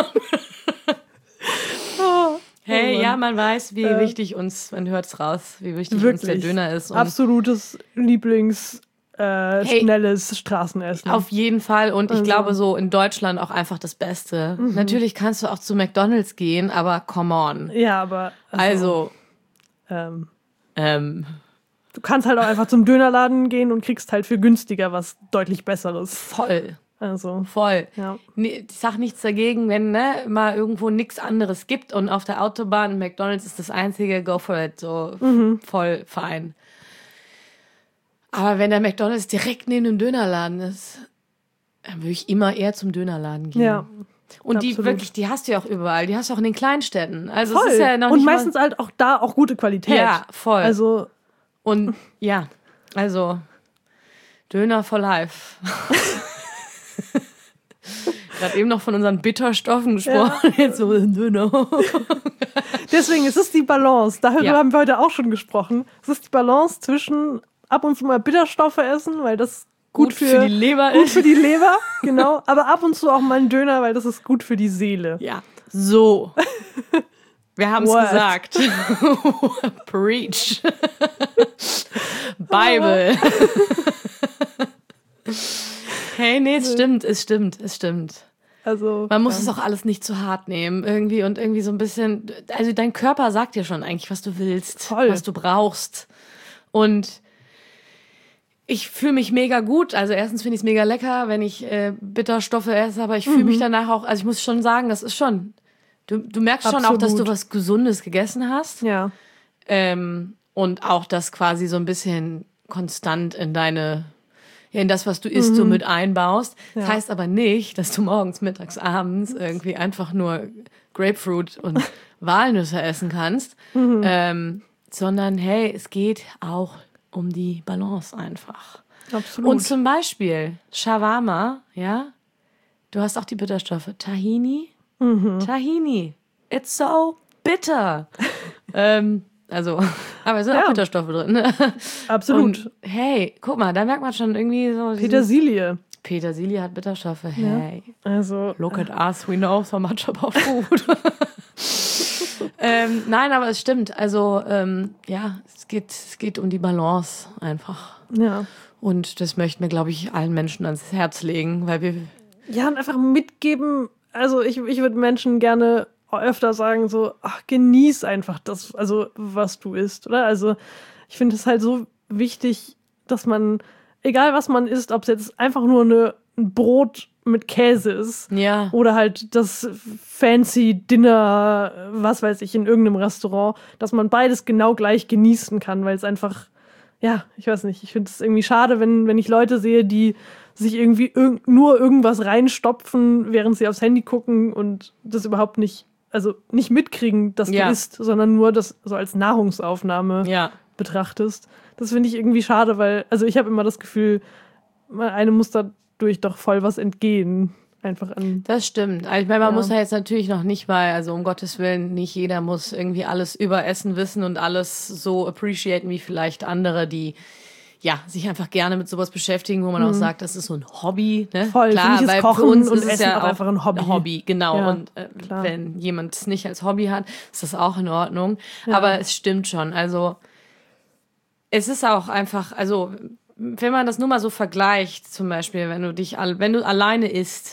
Hey, ja, man weiß, wie wichtig uns, man hört es raus, wie wichtig uns der Döner ist. Und absolutes schnelles Straßenessen. Auf jeden Fall. Und ich glaube so in Deutschland auch einfach das Beste. Natürlich kannst du auch zu McDonald's gehen, aber come on. Ja, aber... Du kannst halt auch einfach zum Dönerladen gehen und kriegst halt für günstiger was deutlich Besseres. Voll. Also. Voll. Ja. Ich sag nichts dagegen, wenn mal irgendwo nichts anderes gibt und auf der Autobahn McDonald's ist das einzige, go for it. So voll fein. Aber wenn der McDonald's direkt neben dem Dönerladen ist, dann würde ich immer eher zum Dönerladen gehen. Ja. Und absolut. die hast du ja auch überall. Die hast du auch in den Kleinstädten. Also voll. Es ist ja noch und nicht meistens halt auch da auch gute Qualität. Ja, voll. Also. Und ja, also Döner for life. Gerade eben noch von unseren Bitterstoffen gesprochen. Ja. Jetzt so Döner. Deswegen, es ist die Balance. Darüber haben wir heute auch schon gesprochen. Es ist die Balance zwischen ab und zu mal Bitterstoffe essen, weil das gut für die Leber gut ist. Für die Leber, genau. Aber ab und zu auch mal einen Döner, weil das ist gut für die Seele. Ja, so. Wir haben es gesagt. Preach. Bible. Hey, nee, es stimmt. Also, man muss es auch alles nicht zu hart nehmen irgendwie und irgendwie so ein bisschen, also dein Körper sagt dir schon eigentlich, was du willst, voll. Was du brauchst. Und ich fühle mich mega gut. Also erstens finde ich es mega lecker, wenn ich Bitterstoffe esse, aber ich fühle mich danach auch, also ich muss schon sagen, das ist schon, du merkst schon auch, dass du was Gesundes gegessen hast. Ja. Und auch das quasi so ein bisschen konstant in das, was du isst, so mit einbaust. Ja. Das heißt aber nicht, dass du morgens, mittags, abends irgendwie einfach nur Grapefruit und Walnüsse essen kannst, sondern hey, es geht auch um die Balance einfach. Absolut. Und zum Beispiel Shawarma, ja, du hast auch die Bitterstoffe. Tahini, it's so bitter. Aber es sind auch Bitterstoffe drin. Ne? Absolut. Und hey, guck mal, da merkt man schon irgendwie so... Petersilie hat Bitterstoffe. Hey, also look at us, we know so much about food. Nein, aber es stimmt. Also, es geht um die Balance einfach. Ja. Und das möchten wir, glaube ich, allen Menschen ans Herz legen, weil wir... Ja, und einfach mitgeben, also ich würde Menschen gerne öfter sagen, so, genieß einfach das, also was du isst, oder? Also ich finde es halt so wichtig, dass man, egal was man isst, ob es jetzt einfach nur ein Brot mit Käse ist oder halt das fancy Dinner, was weiß ich, in irgendeinem Restaurant, dass man beides genau gleich genießen kann, weil es einfach, ich weiß nicht, ich finde es irgendwie schade, wenn ich Leute sehe, die sich irgendwie nur irgendwas reinstopfen, während sie aufs Handy gucken und das überhaupt nicht mitkriegen, dass du isst, sondern nur das so als Nahrungsaufnahme betrachtest. Das finde ich irgendwie schade, weil, also ich habe immer das Gefühl, einem muss dadurch doch voll was entgehen. Einfach an. Das stimmt. Also ich meine, man muss ja jetzt natürlich noch nicht mal, also um Gottes Willen, nicht jeder muss irgendwie alles über Essen wissen und alles so appreciaten wie vielleicht andere, die sich einfach gerne mit sowas beschäftigen, wo man auch sagt, das ist so ein Hobby. Ne? Voll, klar, weil Kochen für uns und ist Essen ja auch einfach ein Hobby, genau. Ja, und wenn jemand es nicht als Hobby hat, ist das auch in Ordnung. Ja. Aber es stimmt schon. Also es ist auch einfach, also wenn man das nur mal so vergleicht, zum Beispiel, wenn du alleine isst,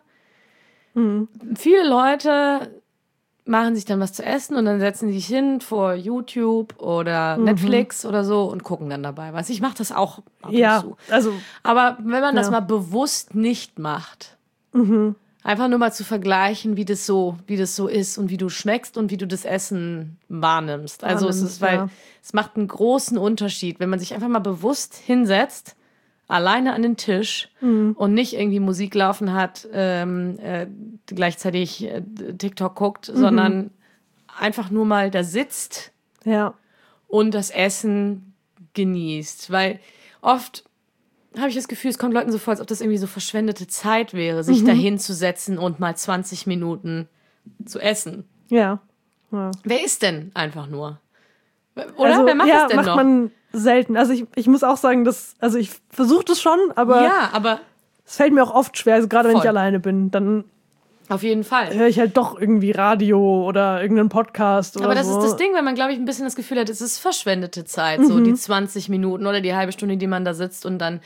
viele Leute machen sich dann was zu essen und dann setzen sie sich hin vor YouTube oder Netflix oder so und gucken dann dabei. Ich mache das auch ab und zu. Also, aber wenn man das mal bewusst nicht macht, einfach nur mal zu vergleichen, wie das so ist und wie du schmeckst und wie du das Essen wahrnimmst. Also es macht einen großen Unterschied, wenn man sich einfach mal bewusst hinsetzt, alleine an den Tisch und nicht irgendwie Musik laufen hat, gleichzeitig TikTok guckt, sondern einfach nur mal da sitzt und das Essen genießt. Weil oft habe ich das Gefühl, es kommt Leuten so vor, als ob das irgendwie so verschwendete Zeit wäre, sich dahin zu setzen und mal 20 Minuten zu essen. Ja. Wer isst denn einfach nur? Oder also, wer macht das denn macht noch? Man selten. Also ich muss auch sagen, also ich versuche das schon, aber es fällt mir auch oft schwer, also gerade wenn ich alleine bin, dann auf jeden Fall höre ich halt doch irgendwie Radio oder irgendeinen Podcast oder aber das so. ist das Ding, wenn man, glaube ich, ein bisschen das Gefühl hat, es ist verschwendete Zeit, so die 20 Minuten oder die halbe Stunde, die man da sitzt und dann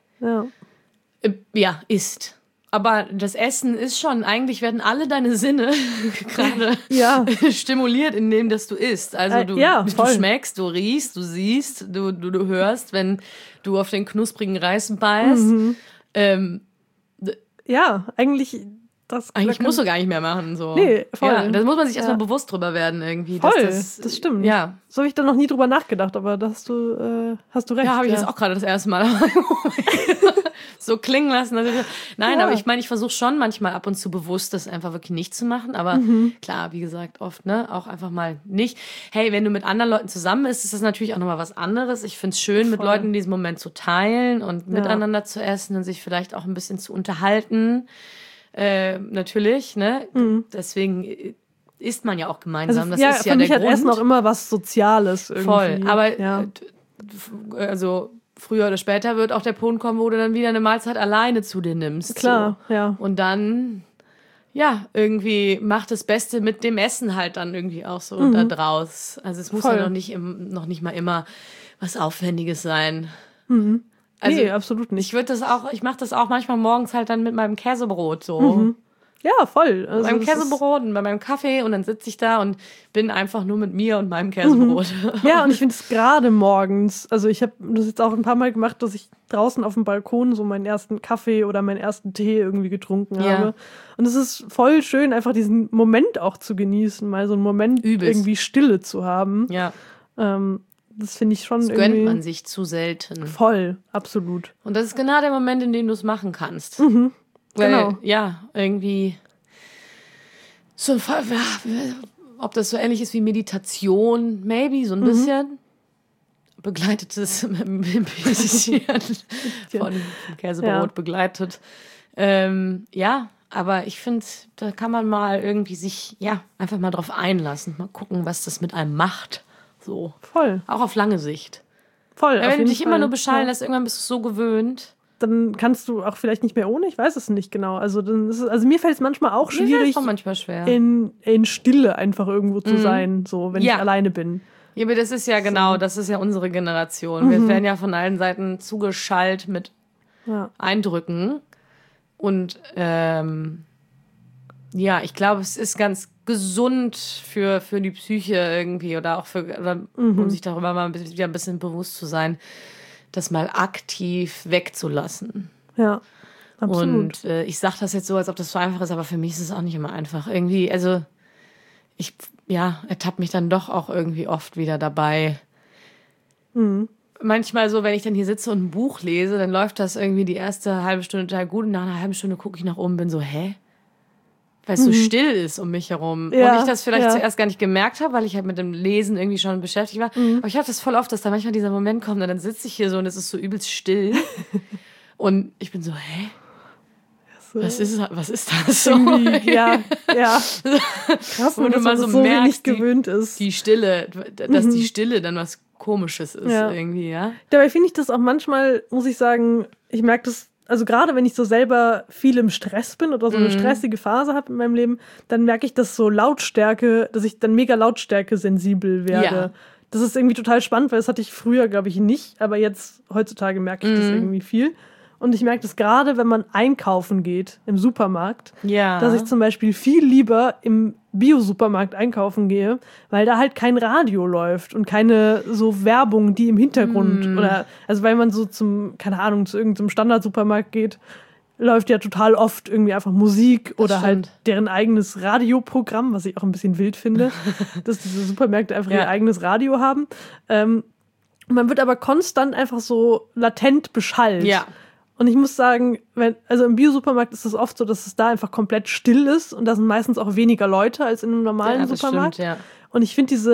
isst. Aber das Essen ist schon, eigentlich werden alle deine Sinne gerade stimuliert, indem dass du isst. Also du schmeckst, du riechst, du siehst, du hörst, wenn du auf den knusprigen Reis beißt. Eigentlich musst du gar nicht mehr machen. So. Nee, voll. Ja, da muss man sich erstmal bewusst drüber werden irgendwie. Voll, das stimmt. Ja. So habe ich da noch nie drüber nachgedacht, aber da hast du recht. Ja, habe ich jetzt auch gerade das erste Mal so klingen lassen. Nein, aber ich meine, ich versuche schon manchmal ab und zu bewusst, das einfach wirklich nicht zu machen. Aber klar, wie gesagt, oft auch einfach mal nicht. Hey, wenn du mit anderen Leuten zusammen bist, ist das natürlich auch nochmal was anderes. Ich finde es schön, mit Leuten diesen Moment zu teilen und miteinander zu essen und sich vielleicht auch ein bisschen zu unterhalten. Natürlich, ne? Deswegen isst man ja auch gemeinsam. Also, das ist ja für mich der hat Grund. Essen auch immer was Soziales irgendwie. Voll, aber also früher oder später wird auch der Punkt kommen, wo du dann wieder eine Mahlzeit alleine zu dir nimmst. Klar, so. ja. Und dann, irgendwie macht das Beste mit dem Essen halt dann irgendwie auch so da draus. Also es muss ja noch nicht mal immer was Aufwendiges sein. Also, nee, absolut nicht. Ich mache das auch manchmal morgens halt dann mit meinem Käsebrot so. Ja, voll. Also beim Käsebrot und bei meinem Kaffee und dann sitze ich da und bin einfach nur mit mir und meinem Käsebrot. Ja, und ich finde es gerade morgens, also ich habe das jetzt auch ein paar Mal gemacht, dass ich draußen auf dem Balkon so meinen ersten Kaffee oder meinen ersten Tee irgendwie getrunken habe. Und es ist voll schön, einfach diesen Moment auch zu genießen, mal so einen Moment irgendwie Stille zu haben. Ja. Das finde ich schon das irgendwie... gönnt man sich zu selten. Voll, absolut. Und das ist genau der Moment, in dem du es machen kannst. Genau. Ja, irgendwie so, ob das so ähnlich ist wie Meditation, maybe, so ein bisschen. Begleitetes mit ein bisschen von Käsebrot begleitet. Aber ich finde, da kann man mal irgendwie sich, einfach mal drauf einlassen. Mal gucken, was das mit einem macht. So. Voll. Auch auf lange Sicht. Voll. Wenn du dich immer nur beschallen lässt, irgendwann bist du so gewöhnt. Dann kannst du auch vielleicht nicht mehr ohne, ich weiß es nicht genau. Also mir fällt es manchmal auch schwierig, schwer. In Stille einfach irgendwo zu sein, so wenn ich alleine bin. Ja, aber das ist ja genau, das ist ja unsere Generation. Wir werden ja von allen Seiten zugeschallt mit Eindrücken. Und ich glaube, es ist ganz gesund für die Psyche irgendwie um sich darüber mal wieder ein bisschen bewusst zu sein, das mal aktiv wegzulassen. Ja, absolut. Und ich sage das jetzt so, als ob das so einfach ist, aber für mich ist es auch nicht immer einfach. Irgendwie, also ich ertappe mich dann doch auch irgendwie oft wieder dabei. Manchmal so, wenn ich dann hier sitze und ein Buch lese, dann läuft das irgendwie die erste halbe Stunde total gut und nach einer halben Stunde gucke ich nach oben und bin so, hä? Weil es so still ist um mich herum. Ja, und ich das vielleicht zuerst gar nicht gemerkt habe, weil ich halt mit dem Lesen irgendwie schon beschäftigt war. Aber ich habe das voll oft, dass da manchmal dieser Moment kommt und dann sitze ich hier so und es ist so übelst still. Und ich bin so, hä? Was ist das so? Ja. Krass, wo du mal so merkst, gewöhnt ist. Die Stille, dass die Stille dann was Komisches ist irgendwie, ja. Dabei finde ich das auch manchmal, muss ich sagen, ich merke das, also gerade wenn ich so selber viel im Stress bin oder so eine stressige Phase habe in meinem Leben, dann merke ich, dass ich dann mega Lautstärke sensibel werde. Ja. Das ist irgendwie total spannend, weil das hatte ich früher, glaube ich, nicht, aber heutzutage merke ich das irgendwie viel. Und ich merke das gerade, wenn man einkaufen geht im Supermarkt, dass ich zum Beispiel viel lieber im Bio-Supermarkt einkaufen gehe, weil da halt kein Radio läuft und keine so Werbung, die im Hintergrund oder, also weil man so zu irgendeinem Standard-Supermarkt geht, läuft ja total oft irgendwie einfach Musik oder halt deren eigenes Radioprogramm, was ich auch ein bisschen wild finde, dass diese Supermärkte einfach ihr eigenes Radio haben. Man wird aber konstant einfach so latent beschallt. Ja. Und ich muss sagen, im Bio-Supermarkt ist es oft so, dass es da einfach komplett still ist und da sind meistens auch weniger Leute als in einem normalen Supermarkt. Stimmt, ja. Und ich finde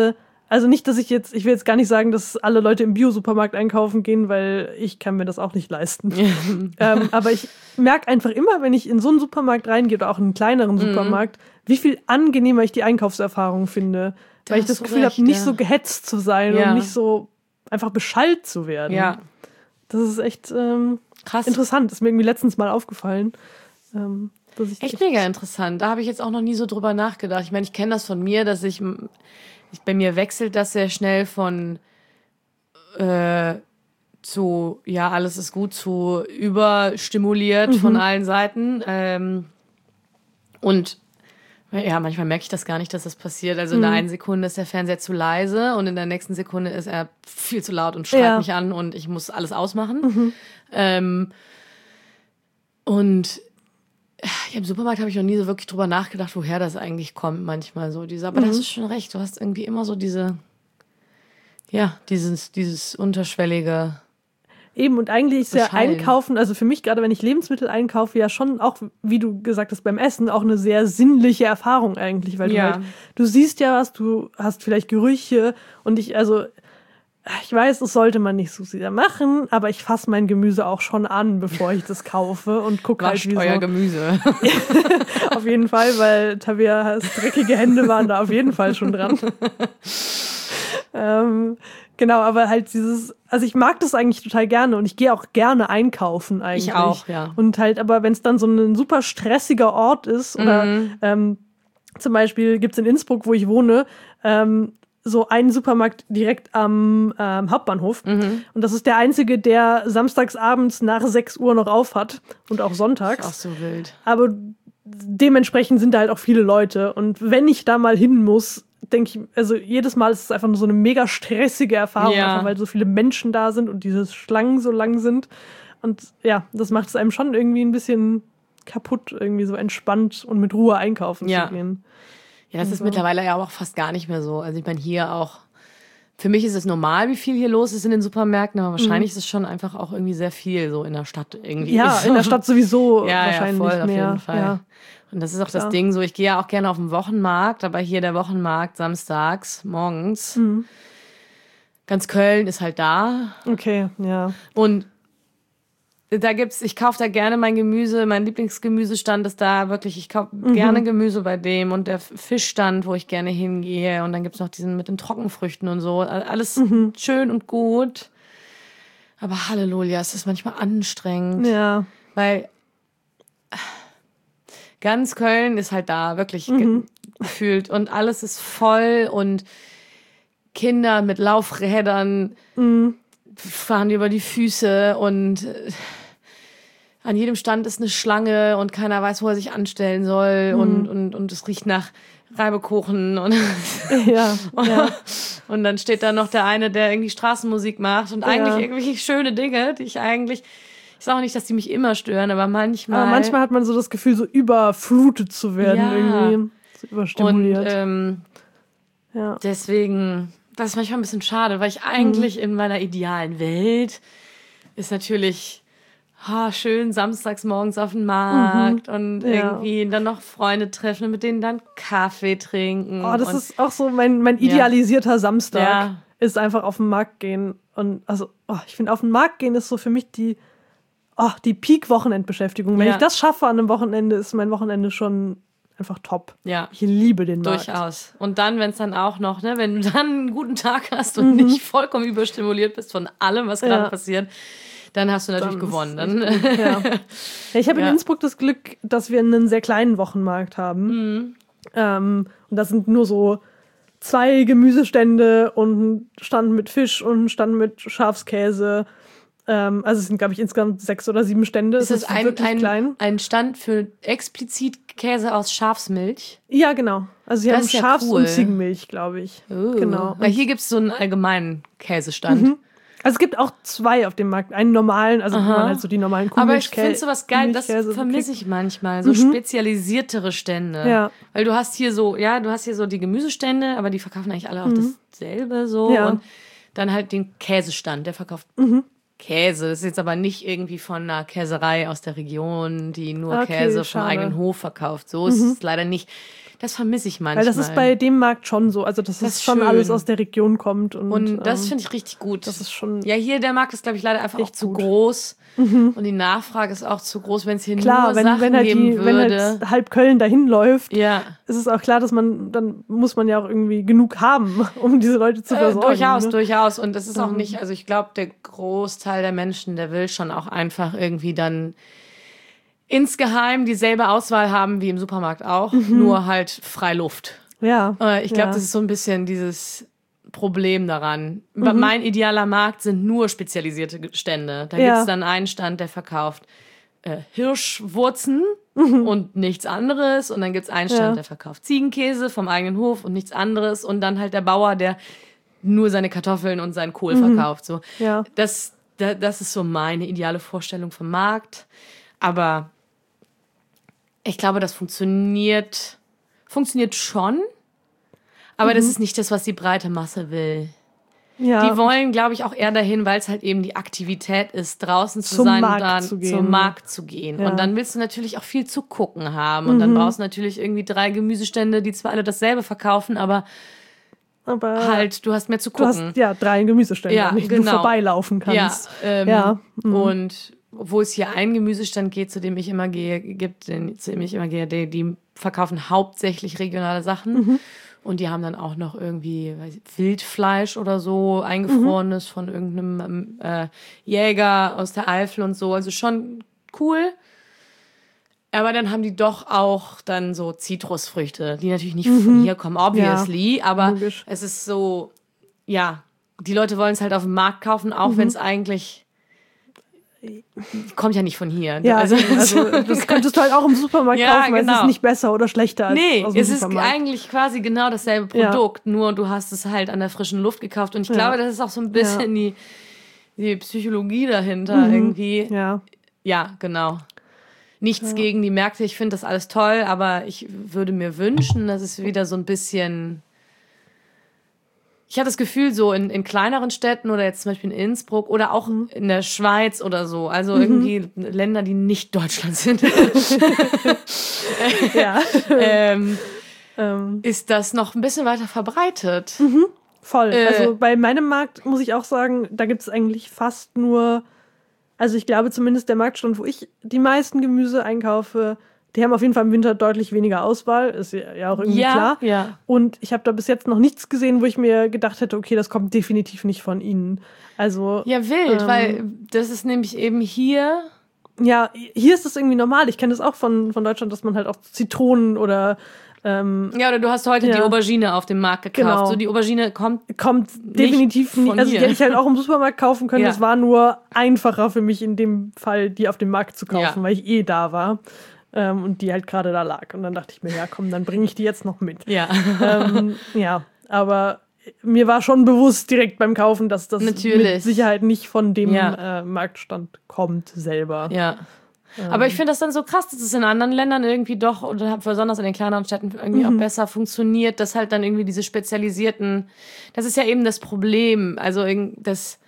Also nicht, dass ich will jetzt gar nicht sagen, dass alle Leute im Bio-Supermarkt einkaufen gehen, weil ich kann mir das auch nicht leisten. Aber ich merke einfach immer, wenn ich in so einen Supermarkt reingehe oder auch in einen kleineren Supermarkt, wie viel angenehmer ich die Einkaufserfahrung finde. Weil ich das Gefühl habe, nicht so gehetzt zu sein und nicht so einfach beschallt zu werden. Ja. Das ist echt krass. Interessant. Das ist mir irgendwie letztens mal aufgefallen. Dass ich echt mega interessant. Da habe ich jetzt auch noch nie so drüber nachgedacht. Ich meine, ich kenne das von mir, dass bei mir wechselt das sehr schnell von zu, ja, alles ist gut, zu überstimuliert von allen Seiten. Und ja, manchmal merke ich das gar nicht, dass das passiert. Also in der einen Sekunde ist der Fernseher zu leise und in der nächsten Sekunde ist er viel zu laut und schreit mich an und ich muss alles ausmachen. Und ja, im Supermarkt habe ich noch nie so wirklich drüber nachgedacht, woher das eigentlich kommt manchmal so. Aber da hast du schon recht, du hast irgendwie immer so dieses unterschwellige Eben, und eigentlich ist ja Einkaufen, also für mich gerade, wenn ich Lebensmittel einkaufe, ja schon auch, wie du gesagt hast, beim Essen auch eine sehr sinnliche Erfahrung eigentlich, weil du siehst ja was, du hast vielleicht Gerüche und ich weiß, das sollte man nicht so sehr machen, aber ich fasse mein Gemüse auch schon an, bevor ich das kaufe und gucke halt, wie euer Gemüse. Auf jeden Fall, weil Tabeas dreckige Hände waren da auf jeden Fall schon dran. Genau, aber halt also ich mag das eigentlich total gerne und ich gehe auch gerne einkaufen eigentlich. Ich auch, ja. Und halt, aber wenn es dann so ein super stressiger Ort ist oder zum Beispiel gibt's in Innsbruck, wo ich wohne, so einen Supermarkt direkt am Hauptbahnhof. Und das ist der einzige, der samstags abends nach 6 Uhr noch auf hat und auch sonntags. Das ist auch so wild. Aber dementsprechend sind da halt auch viele Leute. Und wenn ich da mal hin muss, denke ich, also jedes Mal ist es einfach nur so eine mega stressige Erfahrung, einfach weil so viele Menschen da sind und diese Schlangen so lang sind. Und ja, das macht es einem schon irgendwie ein bisschen kaputt, irgendwie so entspannt und mit Ruhe einkaufen zu gehen. Ja, das ist mittlerweile ja auch fast gar nicht mehr so. Also ich meine, hier auch, für mich ist es normal, wie viel hier los ist in den Supermärkten, aber wahrscheinlich ist es schon einfach auch irgendwie sehr viel so in der Stadt irgendwie. Ja, in der Stadt sowieso wahrscheinlich voll, mehr. Auf jeden Fall. Ja. Und das ist auch das Ding so, ich gehe ja auch gerne auf den Wochenmarkt, aber hier der Wochenmarkt samstags, morgens. Ganz Köln ist halt da. Okay, ja. Und ich kaufe da gerne mein Gemüse, mein Lieblingsgemüsestand ist da wirklich, ich kaufe gerne Gemüse bei dem und der Fischstand, wo ich gerne hingehe und dann gibt's noch diesen mit den Trockenfrüchten und so, alles schön und gut. Aber Halleluja, es ist manchmal anstrengend. Ja. Weil ganz Köln ist halt da, wirklich gefühlt und alles ist voll und Kinder mit Laufrädern fahren über die Füße und an jedem Stand ist eine Schlange und keiner weiß, wo er sich anstellen soll und es riecht nach Reibekuchen und und dann steht da noch der eine, der irgendwie Straßenmusik macht und eigentlich irgendwelche schöne Dinge, die ich sage auch nicht, dass die mich immer stören, aber manchmal. Aber manchmal hat man so das Gefühl, so überflutet zu werden irgendwie, so überstimuliert. Und deswegen, das ist manchmal ein bisschen schade, weil ich eigentlich in meiner idealen Welt ist natürlich schön samstags morgens auf den Markt und irgendwie dann noch Freunde treffen und mit denen dann Kaffee trinken. Oh, das ist auch so mein idealisierter Samstag, ist einfach auf den Markt gehen. Und also, ich finde, auf den Markt gehen ist so für mich die Peak-Wochenendbeschäftigung. Wenn ich das schaffe an einem Wochenende, ist mein Wochenende schon einfach top. Ja. Ich liebe den Markt. Durchaus. Und dann, wenn es dann auch noch, wenn du dann einen guten Tag hast und nicht vollkommen überstimuliert bist von allem, was gerade passiert, dann hast du natürlich gewonnen. Ich habe in Innsbruck das Glück, dass wir einen sehr kleinen Wochenmarkt haben. Und das sind nur so 2 Gemüsestände und ein Stand mit Fisch und ein Stand mit Schafskäse. Also es sind, glaube ich, insgesamt 6 oder 7 Stände. Ist das wirklich klein? Ein Stand für explizit Käse aus Schafsmilch? Ja, genau. Also sie haben Schafs- und Ziegenmilch, glaube ich. Genau. Weil hier gibt es so einen allgemeinen Käsestand. Also es gibt auch 2 auf dem Markt. Einen normalen, also wo man halt so die normalen Kuhmilchkäse. Aber ich finde sowas geil, das vermisse ich manchmal. So spezialisiertere Stände. Ja. Weil du hast hier so die Gemüsestände, aber die verkaufen eigentlich alle auch dasselbe so. Ja. Und dann halt den Käsestand, der verkauft Käse. Das ist jetzt aber nicht irgendwie von einer Käserei aus der Region, die nur Käse vom eigenen Hof verkauft. So ist es leider nicht. Das vermisse ich manchmal. Weil das ist bei dem Markt schon so. Also, dass das schon schön. Alles aus der Region kommt. Und das finde ich richtig gut. Das ist schon. Ja, hier der Markt ist, glaube ich, leider einfach auch zu groß. Und die Nachfrage ist auch zu groß, wenn es hier nur Sachen geben würde. Wenn halt halb Köln dahin läuft, ist es auch klar, dass dann muss man ja auch irgendwie genug haben, um diese Leute zu versorgen. Durchaus. Und das ist auch nicht, also ich glaube, der Großteil der Menschen, der will schon auch einfach irgendwie dann insgeheim dieselbe Auswahl haben wie im Supermarkt auch, nur halt Freiluft. Ja. Ich glaube, das ist so ein bisschen dieses Problem daran. Mein idealer Markt sind nur spezialisierte Stände. Da gibt es dann einen Stand, der verkauft Hirschwurzen und nichts anderes. Und dann gibt es einen Stand, der verkauft Ziegenkäse vom eigenen Hof und nichts anderes. Und dann halt der Bauer, der nur seine Kartoffeln und seinen Kohl verkauft. So. Ja. Das ist so meine ideale Vorstellung vom Markt. Aber ich glaube, das funktioniert schon. Aber das ist nicht das, was die breite Masse will. Ja. Die wollen, glaube ich, auch eher dahin, weil es halt eben die Aktivität ist, draußen zu sein und dann zum Markt zu gehen. Ja. Und dann willst du natürlich auch viel zu gucken haben. Und dann brauchst du natürlich irgendwie 3 Gemüsestände, die zwar alle dasselbe verkaufen, aber halt, du hast mehr zu gucken. Du hast 3 Gemüsestände, an denen du vorbeilaufen kannst. Und wo es hier einen Gemüsestand geht, zu dem ich immer gehe, die verkaufen hauptsächlich regionale Sachen. Und die haben dann auch noch irgendwie Wildfleisch oder so, eingefrorenes von irgendeinem Jäger aus der Eifel und so. Also schon cool. Aber dann haben die doch auch dann so Zitrusfrüchte, die natürlich nicht von hier kommen, obviously. Aber logisch. Es ist so, ja, die Leute wollen es halt auf dem Markt kaufen, auch wenn es eigentlich kommt ja nicht von hier. Ja, also das könntest du halt auch im Supermarkt kaufen, weil es ist nicht besser oder schlechter als aus dem Supermarkt. Ist eigentlich quasi genau dasselbe Produkt, nur du hast es halt an der frischen Luft gekauft. Und ich glaube, das ist auch so ein bisschen die Psychologie dahinter irgendwie. Ja, genau. Nichts gegen die Märkte, ich finde das alles toll, aber ich würde mir wünschen, dass es wieder so ein bisschen... Ich habe das Gefühl, so in kleineren Städten oder jetzt zum Beispiel in Innsbruck oder auch in der Schweiz oder so, also irgendwie Länder, die nicht Deutschland sind, ist das noch ein bisschen weiter verbreitet. Voll. Also bei meinem Markt muss ich auch sagen, da gibt es eigentlich fast nur, also ich glaube zumindest der Marktstand, wo ich die meisten Gemüse einkaufe, die haben auf jeden Fall im Winter deutlich weniger Auswahl, ist ja auch irgendwie klar. Ja. Und ich habe da bis jetzt noch nichts gesehen, wo ich mir gedacht hätte, okay, das kommt definitiv nicht von ihnen. Also ja, wild, weil das ist nämlich eben hier... Ja, hier ist das irgendwie normal. Ich kenne das auch von Deutschland, dass man halt auch Zitronen oder... oder du hast heute die Aubergine auf dem Markt gekauft. Genau. So, die Aubergine kommt definitiv nicht. Also die hätte ich halt auch im Supermarkt kaufen können. Es war nur einfacher für mich in dem Fall, die auf dem Markt zu kaufen, weil ich da war. Und die halt gerade da lag. Und dann dachte ich mir, ja komm, dann bringe ich die jetzt noch mit. Ja. Aber mir war schon bewusst direkt beim Kaufen, dass das mit Sicherheit nicht von dem Marktstand kommt selber. Ja. Aber ich finde das dann so krass, dass es in anderen Ländern irgendwie doch, oder besonders in den kleineren Städten irgendwie auch besser funktioniert, dass halt dann irgendwie diese spezialisierten, das ist ja eben das Problem, also das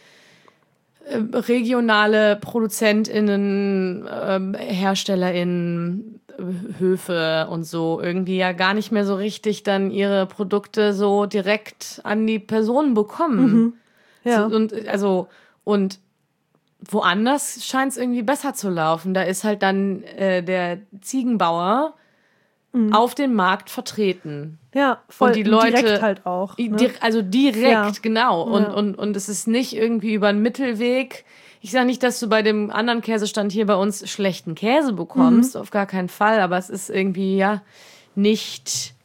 regionale ProduzentInnen, HerstellerInnen, Höfe und so irgendwie ja gar nicht mehr so richtig dann ihre Produkte so direkt an die Personen bekommen. Ja. Und woanders scheint es irgendwie besser zu laufen. Da ist halt dann der Ziegenbauer auf dem Markt vertreten. Ja, voll. Und die Leute, direkt halt auch. Ne? Also direkt, genau. Und es ist nicht irgendwie über einen Mittelweg. Ich sage nicht, dass du bei dem anderen Käsestand hier bei uns schlechten Käse bekommst, auf gar keinen Fall. Aber es ist irgendwie nicht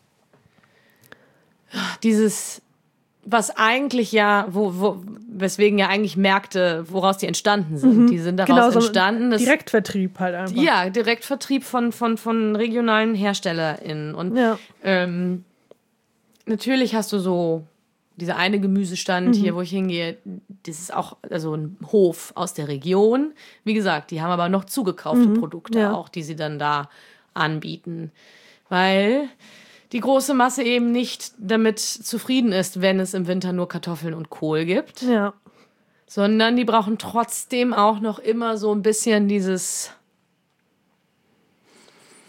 dieses... Was eigentlich weswegen ja eigentlich Märkte, woraus die entstanden sind. Die sind daraus entstanden. Direktvertrieb halt einfach. Ja, Direktvertrieb von regionalen HerstellerInnen. Und natürlich hast du so dieser eine Gemüsestand hier, wo ich hingehe, das ist auch also ein Hof aus der Region. Wie gesagt, die haben aber noch zugekaufte Produkte auch, die sie dann da anbieten. Weil die große Masse eben nicht damit zufrieden ist, wenn es im Winter nur Kartoffeln und Kohl gibt. Ja. Sondern die brauchen trotzdem auch noch immer so ein bisschen dieses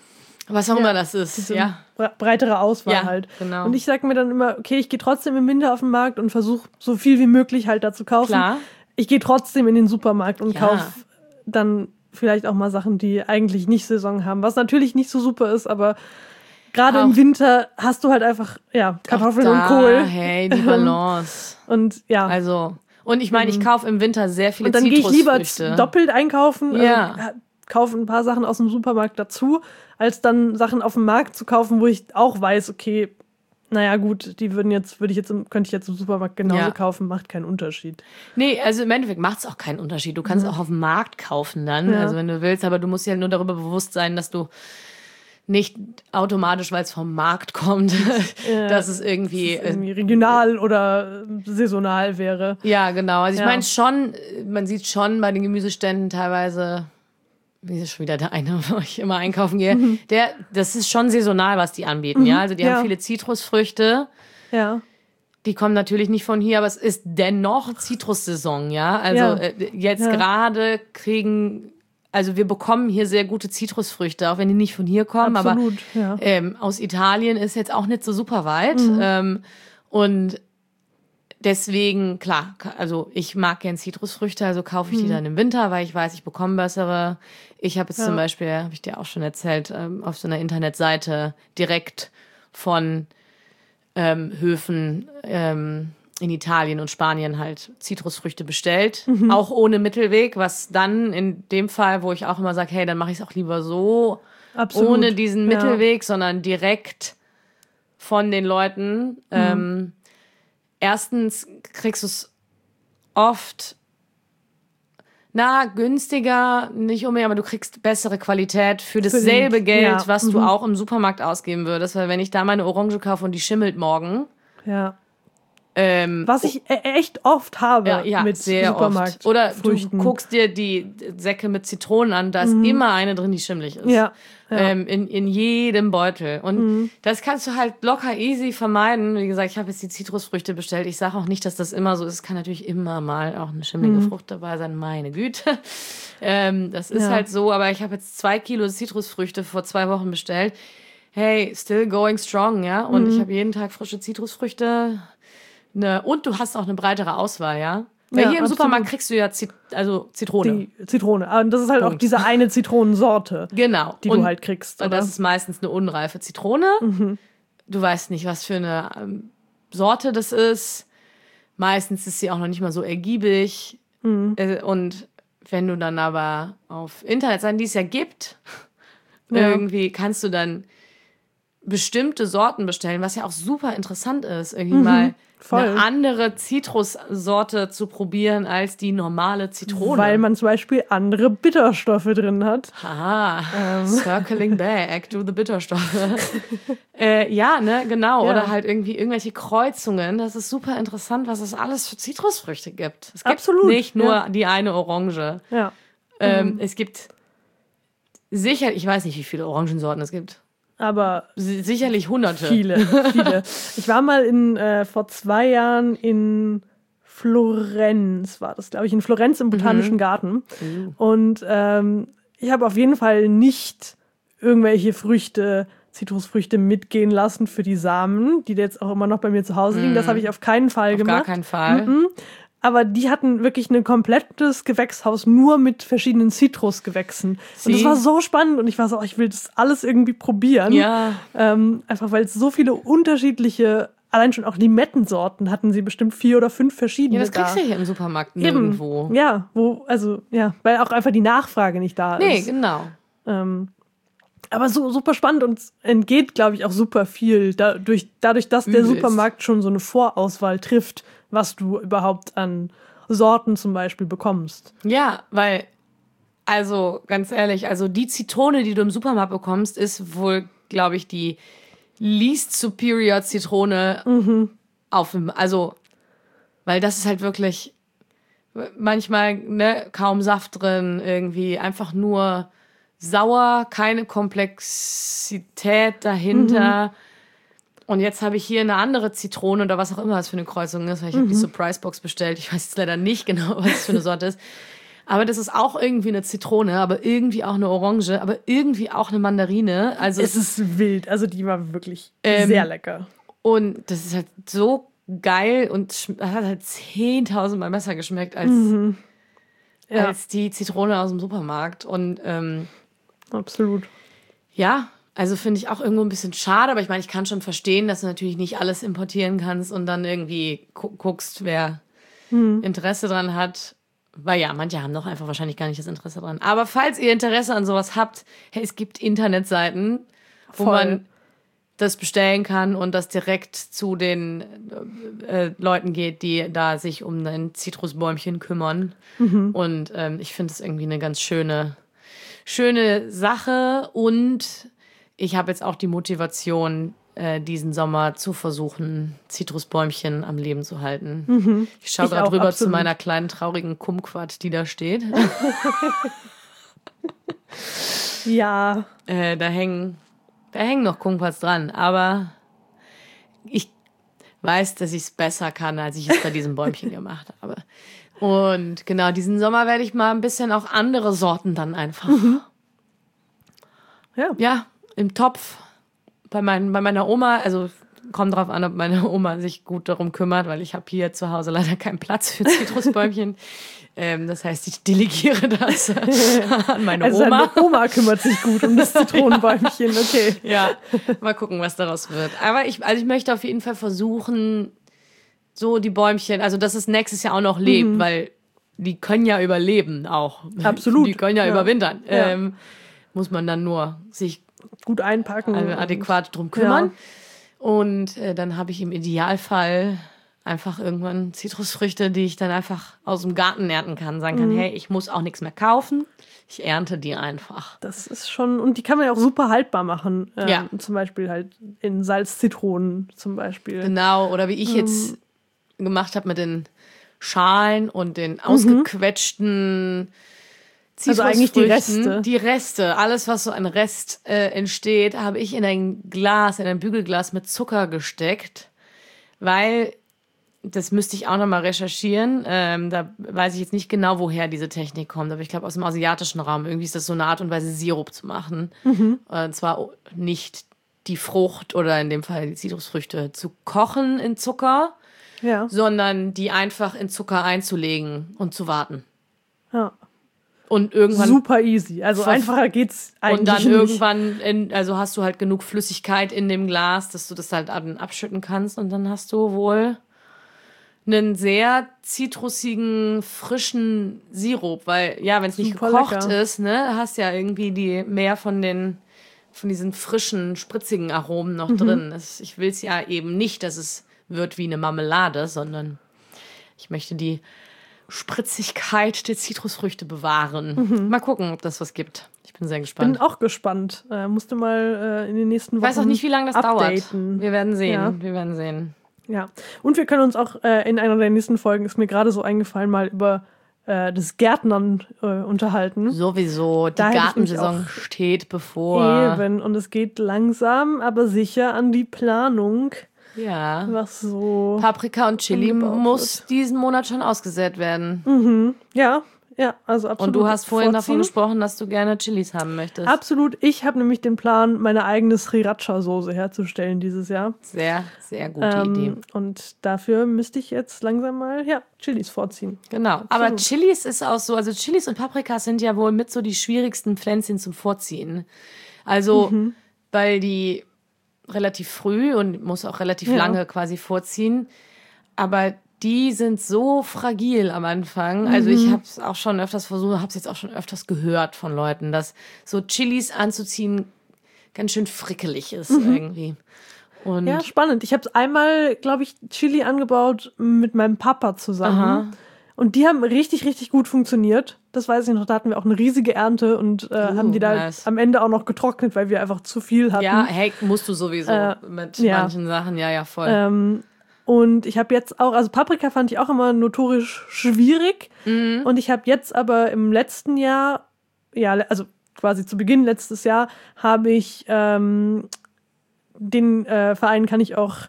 Was auch immer das ist, ja. Breitere Auswahl halt. Genau. Und ich sage mir dann immer, okay, ich gehe trotzdem im Winter auf den Markt und versuche so viel wie möglich halt da zu kaufen. Klar. Ich gehe trotzdem in den Supermarkt und kaufe dann vielleicht auch mal Sachen, die eigentlich nicht Saison haben. Was natürlich nicht so super ist, aber gerade im Winter hast du halt einfach, Kartoffeln und Kohl. Hey, die Balance. Und ja. Also, und ich meine, ich kaufe im Winter sehr viele Zitrusfrüchte. Und dann gehe ich lieber doppelt einkaufen, kaufe ein paar Sachen aus dem Supermarkt dazu, als dann Sachen auf dem Markt zu kaufen, wo ich auch weiß, okay, naja gut, die könnte ich jetzt im Supermarkt genauso kaufen, macht keinen Unterschied. Nee, also im Endeffekt macht es auch keinen Unterschied. Du kannst auch auf dem Markt kaufen dann, also wenn du willst, aber du musst dir halt nur darüber bewusst sein, dass du nicht automatisch, weil es vom Markt kommt, dass es irgendwie regional oder saisonal wäre. Ja, genau. Also ich meine schon, man sieht schon bei den Gemüseständen teilweise, wie ist schon wieder der eine, wo ich immer einkaufen gehe, das ist schon saisonal, was die anbieten, ja. Also die haben viele Zitrusfrüchte. Ja. Die kommen natürlich nicht von hier, aber es ist dennoch Zitrussaison, ja. Also jetzt gerade also wir bekommen hier sehr gute Zitrusfrüchte, auch wenn die nicht von hier kommen. Absolut, aber aus Italien ist jetzt auch nicht so super weit. Und deswegen, klar, also ich mag gern Zitrusfrüchte, also kaufe ich die dann im Winter, weil ich weiß, ich bekomme bessere. Ich habe jetzt zum Beispiel, habe ich dir auch schon erzählt, auf so einer Internetseite direkt von Höfen in Italien und Spanien halt Zitrusfrüchte bestellt, auch ohne Mittelweg, was dann in dem Fall, wo ich auch immer sage, hey, dann mache ich es auch lieber so, ohne diesen Mittelweg, sondern direkt von den Leuten. Erstens kriegst du es oft, günstiger, nicht unbedingt, aber du kriegst bessere Qualität für dasselbe Geld, was du auch im Supermarkt ausgeben würdest, weil wenn ich da meine Orange kaufe und die schimmelt morgen, was ich echt oft habe mit Supermarkt. Oder du guckst dir die Säcke mit Zitronen an, da ist immer eine drin, die schimmelig ist. Ja. In jedem Beutel. Und das kannst du halt locker easy vermeiden. Wie gesagt, ich habe jetzt die Zitrusfrüchte bestellt. Ich sage auch nicht, dass das immer so ist. Es kann natürlich immer mal auch eine schimmelige Frucht dabei sein. Meine Güte. Das ist halt so. Aber ich habe jetzt 2 Kilo Zitrusfrüchte vor 2 Wochen bestellt. Hey, still going strong, ja. Und ich habe jeden Tag frische Zitrusfrüchte. Und du hast auch eine breitere Auswahl, ja? Weil hier im Supermarkt kriegst du ja Zitrone. Die Zitrone. Und das ist halt auch diese eine Zitronensorte, die du halt kriegst. Und das ist meistens eine unreife Zitrone. Du weißt nicht, was für eine Sorte das ist. Meistens ist sie auch noch nicht mal so ergiebig. Und wenn du dann aber auf Internetseiten, die es ja gibt, irgendwie kannst du dann bestimmte Sorten bestellen, was ja auch super interessant ist, irgendwie mal eine andere Zitrussorte zu probieren als die normale Zitrone. Weil man zum Beispiel andere Bitterstoffe drin hat. Circling back to the Bitterstoffe. Genau. Ja. Oder halt irgendwie irgendwelche Kreuzungen. Das ist super interessant, was es alles für Zitrusfrüchte gibt. Es gibt nicht nur die eine Orange. Ja. Es gibt sicher, ich weiß nicht, wie viele Orangensorten es gibt. Aber sicherlich Hunderte. Viele. Ich war mal vor 2 Jahren in Florenz, war das, glaube ich, in Florenz im Botanischen Garten. Und ich habe auf jeden Fall nicht irgendwelche Zitrusfrüchte mitgehen lassen für die Samen, die jetzt auch immer noch bei mir zu Hause liegen. Das habe ich auf keinen Fall gemacht. Auf gar keinen Fall. Aber die hatten wirklich ein komplettes Gewächshaus nur mit verschiedenen Zitrusgewächsen. Und das war so spannend und ich war so, ich will das alles irgendwie probieren. Ja. Einfach weil es so viele unterschiedliche, allein schon auch Limettensorten hatten sie bestimmt 4 oder 5 verschiedene. Ja, das kriegst du hier im Supermarkt nirgendwo. Eben. Ja, weil auch einfach die Nachfrage nicht da ist. Nee, genau. Aber so super spannend und es entgeht, glaube ich, auch super viel dadurch, dass der Supermarkt schon so eine Vorauswahl trifft, was du überhaupt an Sorten zum Beispiel bekommst. Ja, weil, also ganz ehrlich, die Zitrone, die du im Supermarkt bekommst, ist wohl, glaube ich, die least superior Zitrone weil das ist halt wirklich manchmal kaum Saft drin, irgendwie einfach nur sauer, keine Komplexität dahinter. Und jetzt habe ich hier eine andere Zitrone oder was auch immer das für eine Kreuzung ist, weil ich habe die Surprise Box bestellt. Ich weiß jetzt leider nicht genau, was es für eine Sorte ist. Aber das ist auch irgendwie eine Zitrone, aber irgendwie auch eine Orange, aber irgendwie auch eine Mandarine. Also es ist wild. Also die war wirklich sehr lecker. Und das ist halt so geil und hat halt 10.000 Mal besser geschmeckt als die Zitrone aus dem Supermarkt. Und absolut. Ja, also finde ich auch irgendwo ein bisschen schade, aber ich meine, ich kann schon verstehen, dass du natürlich nicht alles importieren kannst und dann irgendwie guckst, wer Interesse dran hat. Weil ja, manche haben doch einfach wahrscheinlich gar nicht das Interesse dran. Aber falls ihr Interesse an sowas habt, hey, es gibt Internetseiten, wo man das bestellen kann und das direkt zu den Leuten geht, die da sich um ein Zitrusbäumchen kümmern. Und ich finde es irgendwie eine ganz schöne Sache. Und ich habe jetzt auch die Motivation, diesen Sommer zu versuchen, Zitrusbäumchen am Leben zu halten. Ich schaue gerade rüber zu meiner kleinen, traurigen Kumquat, die da steht. Ja. Da hängen noch Kumquats dran, aber ich weiß, dass ich es besser kann, als ich es bei diesem Bäumchen gemacht habe. Und genau, diesen Sommer werde ich mal ein bisschen auch andere Sorten dann einfach im Topf bei meiner Oma, also kommt drauf an, ob meine Oma sich gut darum kümmert, weil ich habe hier zu Hause leider keinen Platz für Zitrusbäumchen. Das heißt, ich delegiere das an meine Oma. Deine Oma kümmert sich gut um das Zitronenbäumchen, okay. Ja, mal gucken, was daraus wird. Aber ich möchte auf jeden Fall versuchen, so die Bäumchen, also dass es nächstes Jahr auch noch lebt, weil die können ja überleben auch. Absolut. Die können ja überwintern. Ja. Muss man dann nur sich gut einpacken. Adäquat drum kümmern. Ja. Und dann habe ich im Idealfall einfach irgendwann Zitrusfrüchte, die ich dann einfach aus dem Garten ernten kann. Sagen kann, hey, ich muss auch nichts mehr kaufen. Ich ernte die einfach. Das ist schon, und die kann man ja auch super haltbar machen. Zum Beispiel halt in Salzzitronen zum Beispiel. Genau, oder wie ich jetzt gemacht habe mit den Schalen und den ausgequetschten also eigentlich die Reste. Die Reste, alles, was so ein Rest entsteht, habe ich in ein Bügelglas mit Zucker gesteckt, weil, das müsste ich auch nochmal recherchieren, da weiß ich jetzt nicht genau, woher diese Technik kommt, aber ich glaube aus dem asiatischen Raum, irgendwie ist das so eine Art und Weise, Sirup zu machen. Und zwar nicht die Frucht oder in dem Fall die Zitrusfrüchte zu kochen in Zucker, sondern die einfach in Zucker einzulegen und zu warten. Ja. Und irgendwann super easy. Also einfacher geht's eigentlich nicht. Und dann irgendwann, also hast du halt genug Flüssigkeit in dem Glas, dass du das halt abschütten kannst. Und dann hast du wohl einen sehr zitrusigen, frischen Sirup. Weil, ja, wenn es nicht gekocht ist, ne, hast ja irgendwie mehr von diesen frischen, spritzigen Aromen noch drin. Ich will es ja eben nicht, dass es wird wie eine Marmelade, sondern ich möchte die Spritzigkeit der Zitrusfrüchte bewahren. Mal gucken, ob das was gibt. Ich bin sehr gespannt. Bin auch gespannt. Musst du mal in den nächsten Wochen Ich weiß auch nicht, wie lange das updaten. dauert. Wir werden sehen. Ja. Und wir können uns auch in einer der nächsten Folgen, ist mir gerade so eingefallen, mal über das Gärtnern unterhalten. Sowieso. Die Gartensaison steht bevor. Eben. Und es geht langsam, aber sicher an die Planung. Ja. Was so. Paprika und Chili muss diesen Monat schon ausgesät werden. Ja, also absolut. Und du hast vorhin davon gesprochen, dass du gerne Chilis haben möchtest. Absolut. Ich habe nämlich den Plan, meine eigene Sriracha-Soße herzustellen dieses Jahr. Sehr, sehr gute Idee. Und dafür müsste ich jetzt langsam mal, Chilis vorziehen. Genau. Absolut. Aber Chilis ist auch so, also Chilis und Paprikas sind ja wohl mit so die schwierigsten Pflänzchen zum Vorziehen. Also, weil die relativ früh und muss auch relativ lange quasi vorziehen. Aber die sind so fragil am Anfang. Also ich habe es auch schon öfters versucht, habe es jetzt auch schon öfters gehört von Leuten, dass so Chilis anzuziehen ganz schön frickelig ist irgendwie. Und ja, spannend. Ich habe einmal, glaube ich, Chili angebaut mit meinem Papa zusammen. Aha. Und die haben richtig, richtig gut funktioniert. Das weiß ich noch. Da hatten wir auch eine riesige Ernte und haben die da am Ende auch noch getrocknet, weil wir einfach zu viel hatten. Ja, hey, musst du sowieso mit manchen Sachen. Ja, voll. Und ich habe jetzt auch, also Paprika fand ich auch immer notorisch schwierig. Und ich habe jetzt aber im letzten Jahr, also quasi zu Beginn letztes Jahr, habe ich den Verein kann ich auch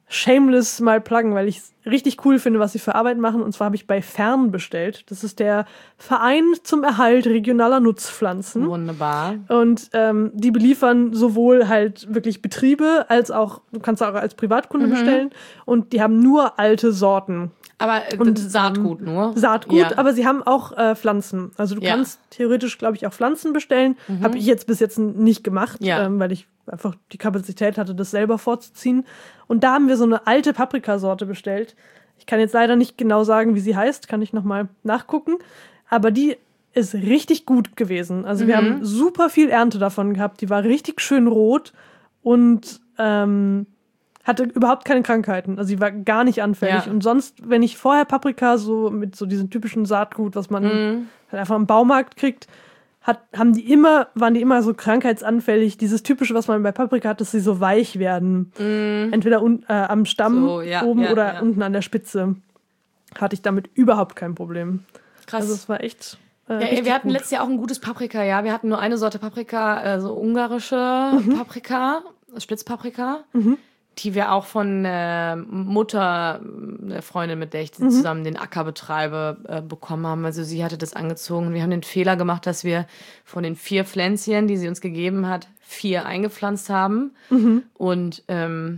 shameless mal pluggen, weil ich es richtig cool finde, was sie für Arbeit machen. Und zwar habe ich bei Fern bestellt. Das ist der Verein zum Erhalt regionaler Nutzpflanzen. Wunderbar. Und die beliefern sowohl halt wirklich Betriebe, als auch, du kannst auch als Privatkunde bestellen. Und die haben nur alte Sorten. Aber Saatgut nur? Saatgut, ja. aber sie haben auch Pflanzen. Also du kannst theoretisch, glaube ich, auch Pflanzen bestellen. Habe ich jetzt bis jetzt nicht gemacht, weil ich einfach die Kapazität hatte, das selber vorzuziehen. Und da haben wir so eine alte Paprikasorte bestellt. Ich kann jetzt leider nicht genau sagen, wie sie heißt. Kann ich nochmal nachgucken. Aber die ist richtig gut gewesen. Also wir haben super viel Ernte davon gehabt. Die war richtig schön rot und hatte überhaupt keine Krankheiten. Also sie war gar nicht anfällig. Und sonst, wenn ich vorher Paprika so mit so diesem typischen Saatgut, was man halt einfach im Baumarkt kriegt, waren die immer so krankheitsanfällig. Dieses typische, was man bei Paprika hat, dass sie so weich werden. Entweder am Stamm oben oder unten an der Spitze. Hatte ich damit überhaupt kein Problem. Krass. Also es war echt wir hatten letztes Jahr auch ein gutes Paprika, ja. Wir hatten nur eine Sorte Paprika, so ungarische Paprika, Spitzpaprika, die wir auch von Mutter, der Freundin, mit der ich zusammen den Acker betreibe, bekommen haben. Also sie hatte das angezogen. Wir haben den Fehler gemacht, dass wir von den 4 Pflänzchen, die sie uns gegeben hat, 4 eingepflanzt haben. Und wir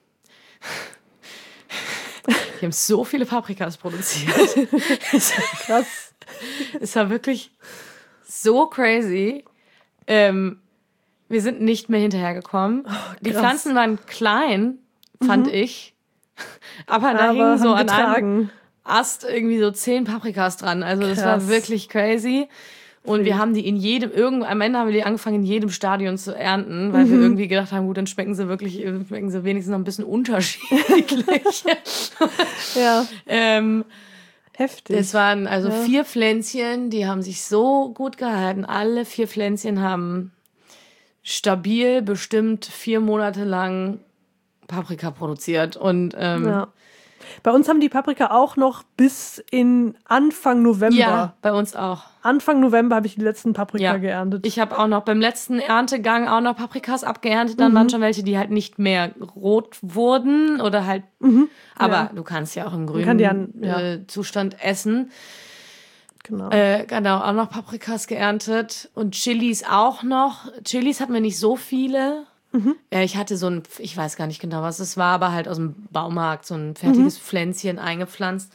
haben so viele Paprikas produziert. krass. Es war wirklich so crazy. Wir sind nicht mehr hinterhergekommen. Die Pflanzen waren klein, fand ich. Aber da hingen so an einem Ast irgendwie so 10 Paprikas dran. Also das war wirklich crazy. Und wir haben die am Ende haben wir die angefangen, in jedem Stadion zu ernten, weil wir irgendwie gedacht haben, gut, dann schmecken sie wenigstens noch ein bisschen unterschiedlich. ja. Heftig. Das waren also 4 Pflänzchen, die haben sich so gut gehalten. Alle 4 Pflänzchen haben stabil bestimmt 4 Monate lang Paprika produziert. Und bei uns haben die Paprika auch noch bis in Anfang November. Ja, bei uns auch. Anfang November habe ich die letzten Paprika geerntet. Ich habe auch noch beim letzten Erntegang auch noch Paprikas abgeerntet. Dann waren schon welche, die halt nicht mehr rot wurden oder halt. Aber du kannst ja auch im grünen Zustand essen. Genau. Auch noch Paprikas geerntet und Chilis auch noch. Chilis hatten wir nicht so viele. Ich hatte ich weiß gar nicht genau, was es war, aber halt aus dem Baumarkt so ein fertiges Pflänzchen eingepflanzt.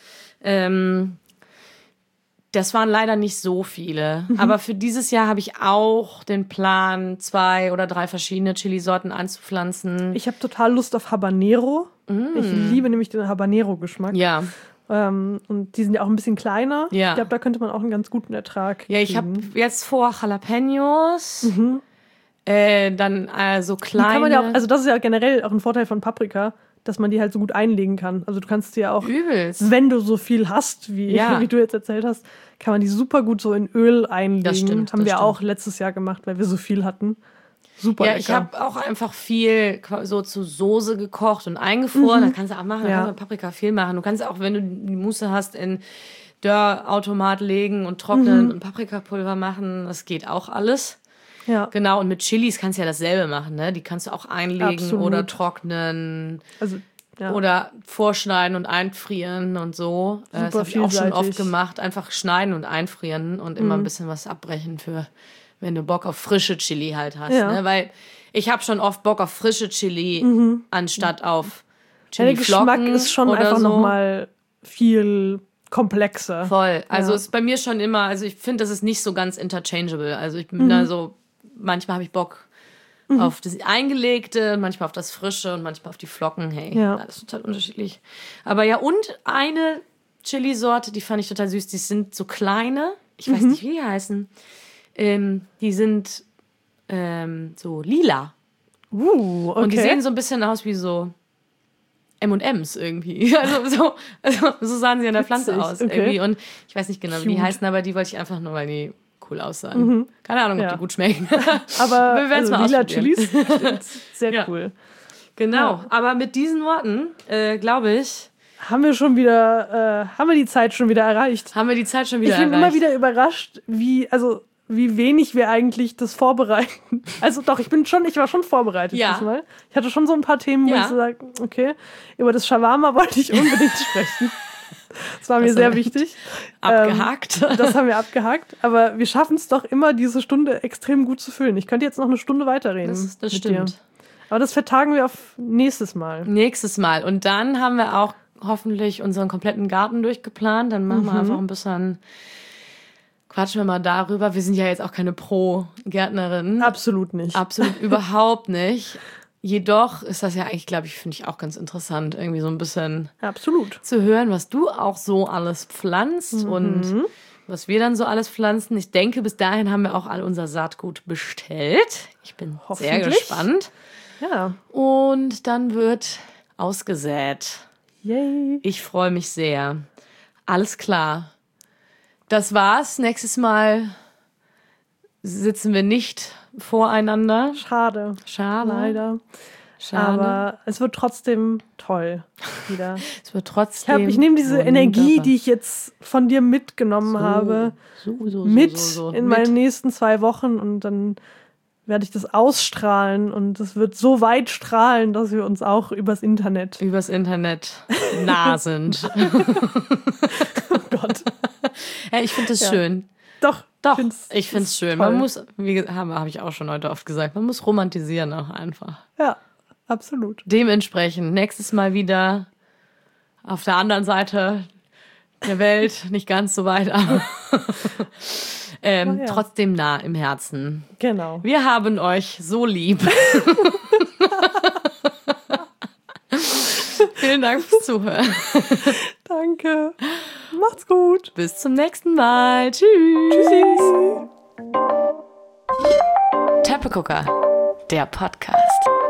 Das waren leider nicht so viele. Aber für dieses Jahr habe ich auch den Plan, 2 oder 3 verschiedene Chilisorten anzupflanzen. Ich habe total Lust auf Habanero. Ich liebe nämlich den Habanero-Geschmack. Ja. Und die sind ja auch ein bisschen kleiner. Ja. Ich glaube, da könnte man auch einen ganz guten Ertrag kriegen. Ja, ich habe jetzt vor Jalapenos. Dann so kleine. Die kann man ja auch, also das ist ja generell auch ein Vorteil von Paprika, dass man die halt so gut einlegen kann. Also du kannst die ja auch, wenn du so viel hast, wie du jetzt erzählt hast, kann man die super gut so in Öl einlegen. Das stimmt. Haben wir auch letztes Jahr gemacht, weil wir so viel hatten. Super lecker. Ich habe auch einfach viel so zu Soße gekocht und eingefroren. Da kannst du auch machen, da kannst du Paprika viel machen. Du kannst auch, wenn du die Muße hast, in Dörrautomat legen und trocknen und Paprikapulver machen. Das geht auch alles. Ja. Genau, und mit Chilis kannst du ja dasselbe machen, ne? Die kannst du auch einlegen oder trocknen. Also, oder vorschneiden und einfrieren und so. Das habe ich auch schon oft gemacht. Einfach schneiden und einfrieren und immer ein bisschen was abbrechen für, wenn du Bock auf frische Chili halt hast. Ne? Weil ich habe schon oft Bock auf frische Chili anstatt auf Chili-Flocken. Der Geschmack ist schon einfach nochmal viel komplexer. Voll. Also ist bei mir schon immer, also ich finde, das ist nicht so ganz interchangeable. Also ich bin da so, manchmal habe ich Bock auf das Eingelegte, manchmal auf das Frische und manchmal auf die Flocken. Hey, das ist total unterschiedlich. Aber ja, und eine Chili-Sorte, die fand ich total süß. Die sind so kleine, ich weiß nicht, wie die heißen. Die sind so lila. Okay. Und die sehen so ein bisschen aus wie so M&M's irgendwie. Also so sahen sie an der Pflanze aus. Okay. Irgendwie. Und ich weiß nicht genau, wie die heißen, aber die wollte ich einfach nur, weil die cool aussahen. Keine Ahnung, ob die gut schmecken. Aber wir werden es mal lila ausprobieren. Chilis, sehr cool. Genau, aber mit diesen Worten, glaube ich, haben wir die Zeit schon wieder erreicht. Ich bin immer wieder überrascht, wie wenig wir eigentlich das vorbereiten. Also doch, ich war schon vorbereitet diesmal. Ich hatte schon so ein paar Themen, wo ich so sage, okay, über das Shawarma wollte ich unbedingt sprechen. Das war mir sehr wichtig. Abgehakt. Das haben wir abgehakt. Aber wir schaffen es doch immer, diese Stunde extrem gut zu füllen. Ich könnte jetzt noch eine Stunde weiterreden. Das stimmt. Dir. Aber das vertagen wir auf nächstes Mal. Und dann haben wir auch hoffentlich unseren kompletten Garten durchgeplant. Dann machen wir einfach ein bisschen, quatschen wir mal darüber. Wir sind ja jetzt auch keine Pro-Gärtnerin. Absolut nicht. Absolut überhaupt nicht. Jedoch ist das ja eigentlich, finde ich auch ganz interessant, irgendwie so ein bisschen zu hören, was du auch so alles pflanzt und was wir dann so alles pflanzen. Ich denke, bis dahin haben wir auch all unser Saatgut bestellt. Ich bin sehr gespannt. Ja. Und dann wird ausgesät. Yay. Ich freue mich sehr. Alles klar. Das war's. Nächstes Mal sitzen wir nicht voreinander. Schade. Leider. Schade. Aber es wird trotzdem toll wieder. Es wird trotzdem. Ich nehme diese Energie, die ich jetzt von dir mitgenommen habe, in meinen nächsten 2 Wochen und dann werde ich das ausstrahlen und es wird so weit strahlen, dass wir uns auch übers Internet nah sind. Oh Gott. Ja, ich finde das schön. Doch, ich finde es schön. Toll. Man muss, habe ich auch schon heute oft gesagt, man muss romantisieren auch einfach. Ja, absolut. Dementsprechend, nächstes Mal wieder auf der anderen Seite der Welt, nicht ganz so weit, aber trotzdem nah im Herzen. Genau. Wir haben euch so lieb. Vielen Dank fürs Zuhören. Danke. Macht's gut. Bis zum nächsten Mal. Tschüss. Tschüssi. Teppegucker, der Podcast.